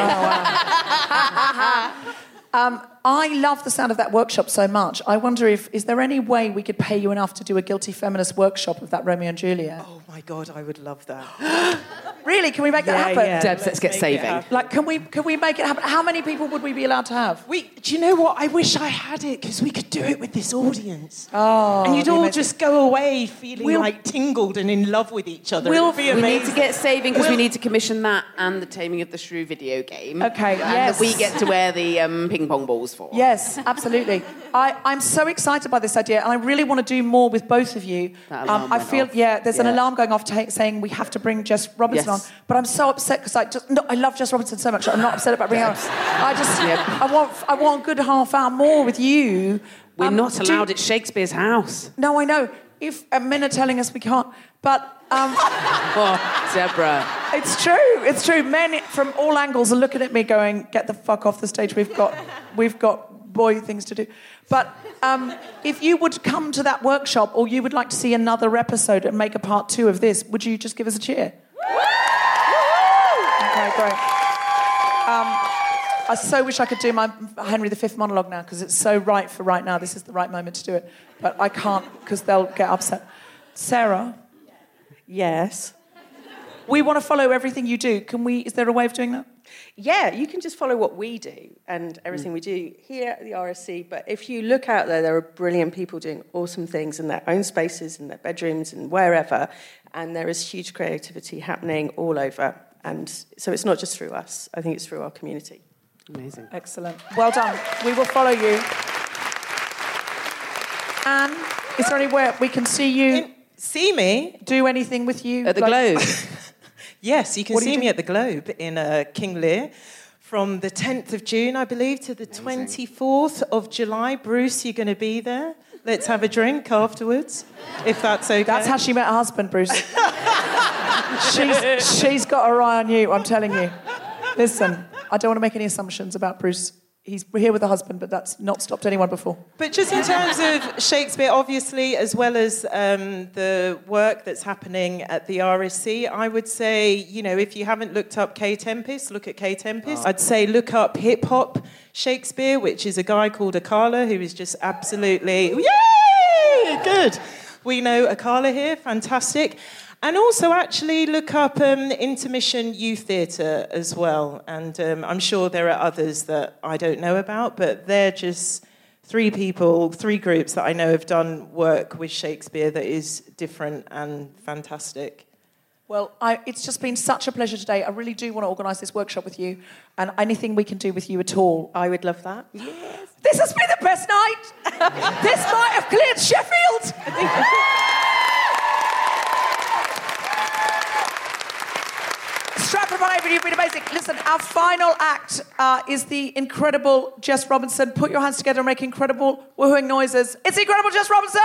Um, I love the sound of that workshop so much. I wonder if, is there any way we could pay you enough to do a Guilty Feminist workshop of that Romeo and Juliet? Oh my God, I would love that. Really? Can we make that Yeah, happen? yeah, Debs, let's let's get make it saving. happen. Like, can we, can we make it happen? How many people would we be allowed to have? We, do you know what? I wish I had it because we could do it with this audience. Oh, and you'd it'd be all amazing. just go away feeling We'll- like tingled and in love with each other. We'll, It'd be we amazing. need to get saving because We'll- we need to commission that and the Taming of the Shrew video game. Okay, and yes. that we get to wear the um, ping pong balls for. Yes, absolutely. I, I'm so excited by this idea, and I really want to do more with both of you. That alarm Um, I went feel, off. yeah, there's an Yeah. alarm going off ta saying we have to bring Jess Robinson Yes. on, but I'm so upset because I just, no, I love Jess Robinson so much. I'm not upset about bringing her on. I just, I want, I want a good half hour more with you. We're Um, not do- allowed at Shakespeare's house. No, I know. If uh, men are telling us we can't, but. Um, Oh, Deborah. It's true. It's true. Men from all angles are looking at me, going, "Get the fuck off the stage. We've got, we've got boy things to do." But um, if you would come to that workshop, or you would like to see another episode and make a part two of this, would you just give us a cheer? Okay, great. Um, I so wish I could do my Henry the Fifth monologue now because it's so right for right now. This is the right moment to do it, but I can't because they'll get upset. Sarah. Yes. We want to follow everything you do. Can we? Is there a way of doing that? Yeah, you can just follow what we do and everything we do here at the R S C. But if you look out there, there are brilliant people doing awesome things in their own spaces, in their bedrooms, and wherever. And there is huge creativity happening all over. And so it's not just through us. I think it's through our community. Amazing. Excellent. Well done. We will follow you. Anne, is there anywhere we can see you? See me? Do anything with you? At the like- Globe. Yes, you can What do see you me do? at the Globe in uh, King Lear from the tenth of June, I believe, to the twenty-fourth of July. Bruce, you're going to be there. Let's have a drink afterwards, if that's okay. That's how she met her husband, Bruce. she's, she's got her eye on you, I'm telling you. Listen, I don't want to make any assumptions about Bruce. He's here with a husband, but that's not stopped anyone before. But just in terms of Shakespeare, obviously, as well as um, the work that's happening at the R S C, I would say, you know, if you haven't looked up K Tempest, look at K Tempest. Oh. I'd say look up Hip Hop Shakespeare, which is a guy called Akala, who is just absolutely, yay, good. We know Akala here, fantastic. And also actually look up um, Intermission Youth Theatre as well. And um, I'm sure there are others that I don't know about, but they're just three people, three groups that I know have done work with Shakespeare that is different and fantastic. Well, I, it's just been such a pleasure today. I really do want to organise this workshop with you, and anything we can do with you at all. I would love that. Yes. This has been the best night. This might have cleared Sheffield. Stratford upon Avon, you've been amazing. Listen, our final act uh, is the incredible Jess Robinson. Put your hands together and make incredible woohooing noises. It's the incredible Jess Robinson!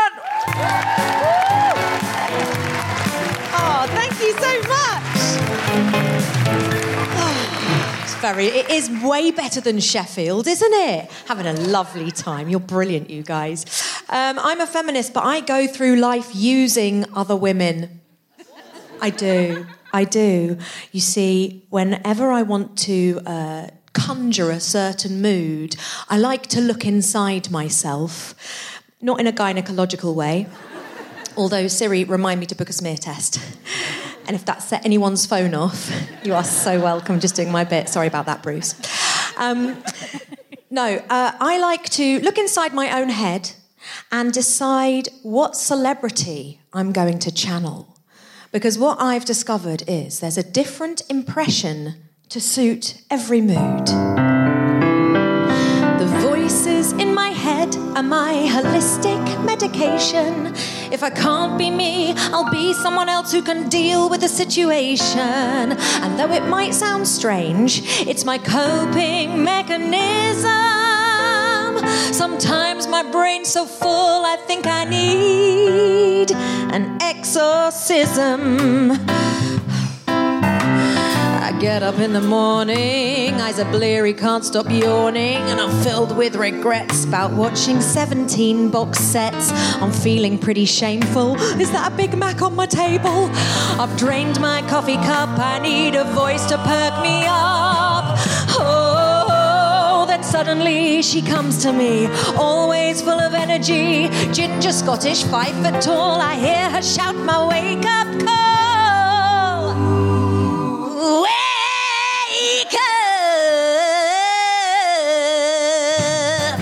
Oh, thank you so much. Oh, it's very, it is way better than Sheffield, isn't it? Having a lovely time. You're brilliant, you guys. Um, I'm a feminist, but I go through life using other women. I do. I do. You see, whenever I want to uh, conjure a certain mood, I like to look inside myself, not in a gynecological way, although Siri, remind me to book a smear test. And if that set anyone's phone off, you are so welcome, just doing my bit. Sorry about that, Bruce. Um, no, uh, I like to look inside my own head and decide what celebrity I'm going to channel. Because what I've discovered is there's a different impression to suit every mood. The voices in my head are my holistic medication. If I can't be me, I'll be someone else who can deal with the situation. And though it might sound strange, it's my coping mechanism. Sometimes my brain's so full I think I need an exorcism. I get up in the morning, eyes are bleary, can't stop yawning, and I'm filled with regrets about watching seventeen box sets. I'm feeling pretty shameful. Is that a Big Mac on my table? I've drained my coffee cup, I need a voice to perk me up. Oh, then suddenly she comes to me, always full of energy, ginger Scottish, five foot tall. I hear her shout my wake up call. Wake up!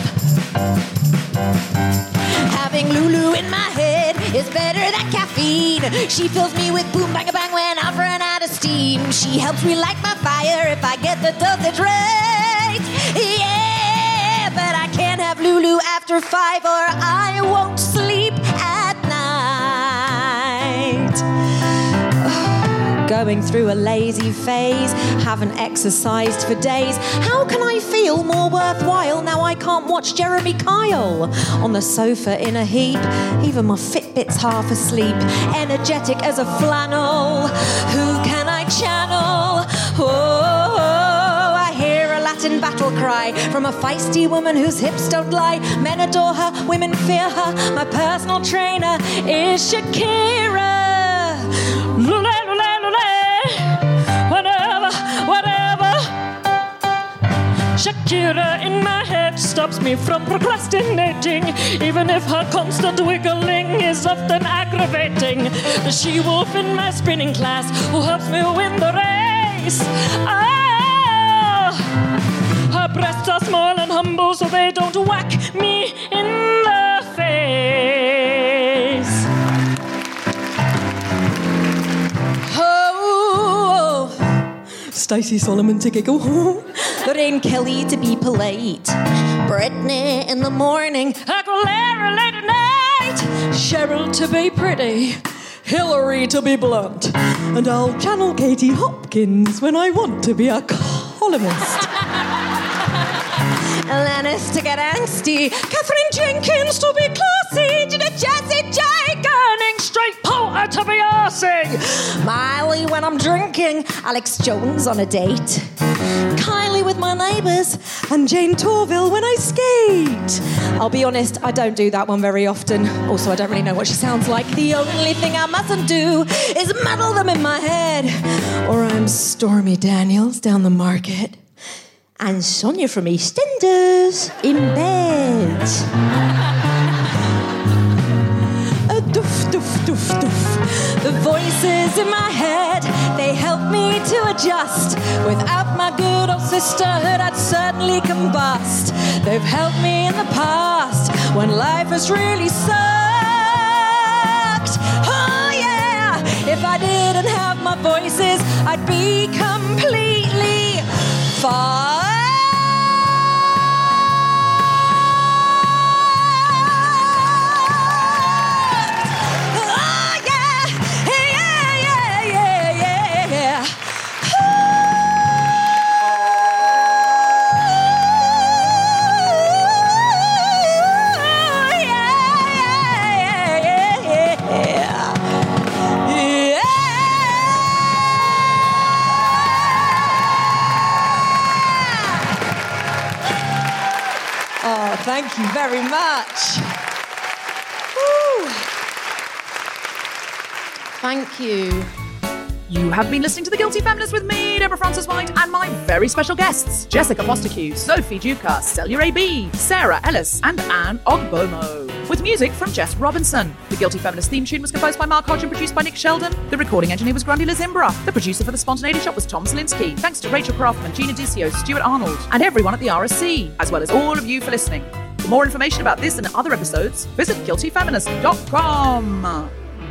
Having Lulu in my head is better than caffeine. She fills me with boom bang bang when I've run out of steam. She helps me light my fire if I get the dosage right. Yeah, but I can't have Lulu after five or I won't sleep at night. Going through a lazy phase, haven't exercised for days. How can I feel more worthwhile now I can't watch Jeremy Kyle on the sofa in a heap? Even my Fitbit's half asleep, energetic as a flannel. Who can I channel? Oh, I hear a Latin battle cry from a feisty woman whose hips don't lie. Men adore her, women fear her. My personal trainer is Shakira. Lule, lule, whatever, whatever. Shakira in my head stops me from procrastinating, even if her constant wiggling is often aggravating. The she-wolf in my spinning class who helps me win the race. Ah, her breasts are small and humble so they don't whack me in the face. Stacey Solomon to giggle. Lorraine Kelly to be polite. Britney in the morning. Aguilera late at night. Cheryl to be pretty. Hillary to be blunt. And I'll channel Katie Hopkins when I want to be a columnist. Alanis to get angsty. Catherine Jenkins to be classy. Gina Jazzy J. Gurning straight Porter to be arsing. Miley when I'm drinking. Alex Jones on a date. Kylie with my neighbours. And Jane Torville when I skate. I'll be honest, I don't do that one very often. Also, I don't really know what she sounds like. The only thing I mustn't do is muddle them in my head. Or I'm Stormy Daniels down the market. And Sonia from EastEnders in bed. A doof, doof, doof, doof. The voices in my head, they help me to adjust. Without my good old sisterhood, I'd certainly combust. They've helped me in the past when life has really sucked. Oh yeah, if I didn't have my voices, I'd be completely fucked. very much. Woo. Thank you. You have been listening to The Guilty Feminist with me, Deborah Frances-White, and my very special guests, Jessica Foster-Hughes, Sophie Duca, Celia A B, Sarah Ellis, and Anne Ogbomo. With music from Jess Robinson. The Guilty Feminist theme tune was composed by Mark Hodge and produced by Nick Sheldon. The recording engineer was Grundy Lizimbra. The producer for The Spontaneity Shop was Tom Selinsky. Thanks to Rachel Craftman, Gina Dicio, Stuart Arnold, and everyone at the R S C, as well as all of you for listening. For more information about this and other episodes, visit guilty feminist dot com.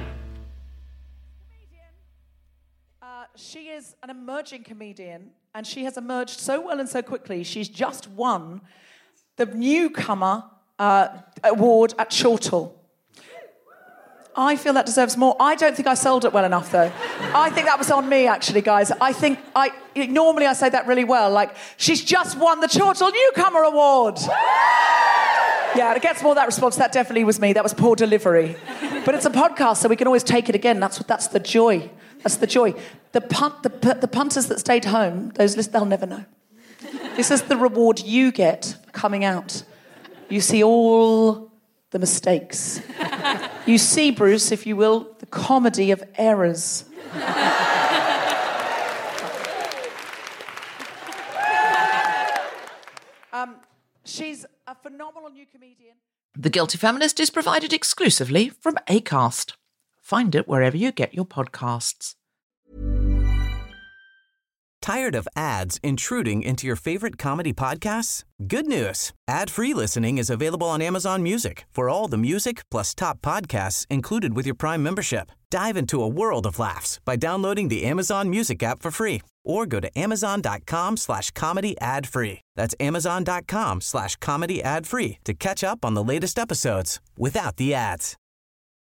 She is an emerging comedian, and she has emerged so well and so quickly. She's just won the newcomer uh, award at Chortle. I feel that deserves more. I don't think I sold it well enough, though. I think that was on me, actually, guys. I think I normally I say that really well, like, she's just won the Chortle Newcomer Award. Yeah, it gets more of that response. That definitely was me. That was poor delivery. But it's a podcast, so we can always take it again. That's what. That's the joy. That's the joy. The punt, the, the punters that stayed home, those lists, they'll never know. This is the reward you get for coming out. You see all the mistakes. You see, Bruce, if you will, the comedy of errors. um, she's a phenomenal new comedian. The Guilty Feminist is provided exclusively from Acast. Find it wherever you get your podcasts. Tired of ads intruding into your favorite comedy podcasts? Good news. Ad-free listening is available on Amazon Music for all the music plus top podcasts included with your Prime membership. Dive into a world of laughs by downloading the Amazon Music app for free or go to amazon.com slash comedy ad free. That's amazon.com slash comedy ad free to catch up on the latest episodes without the ads.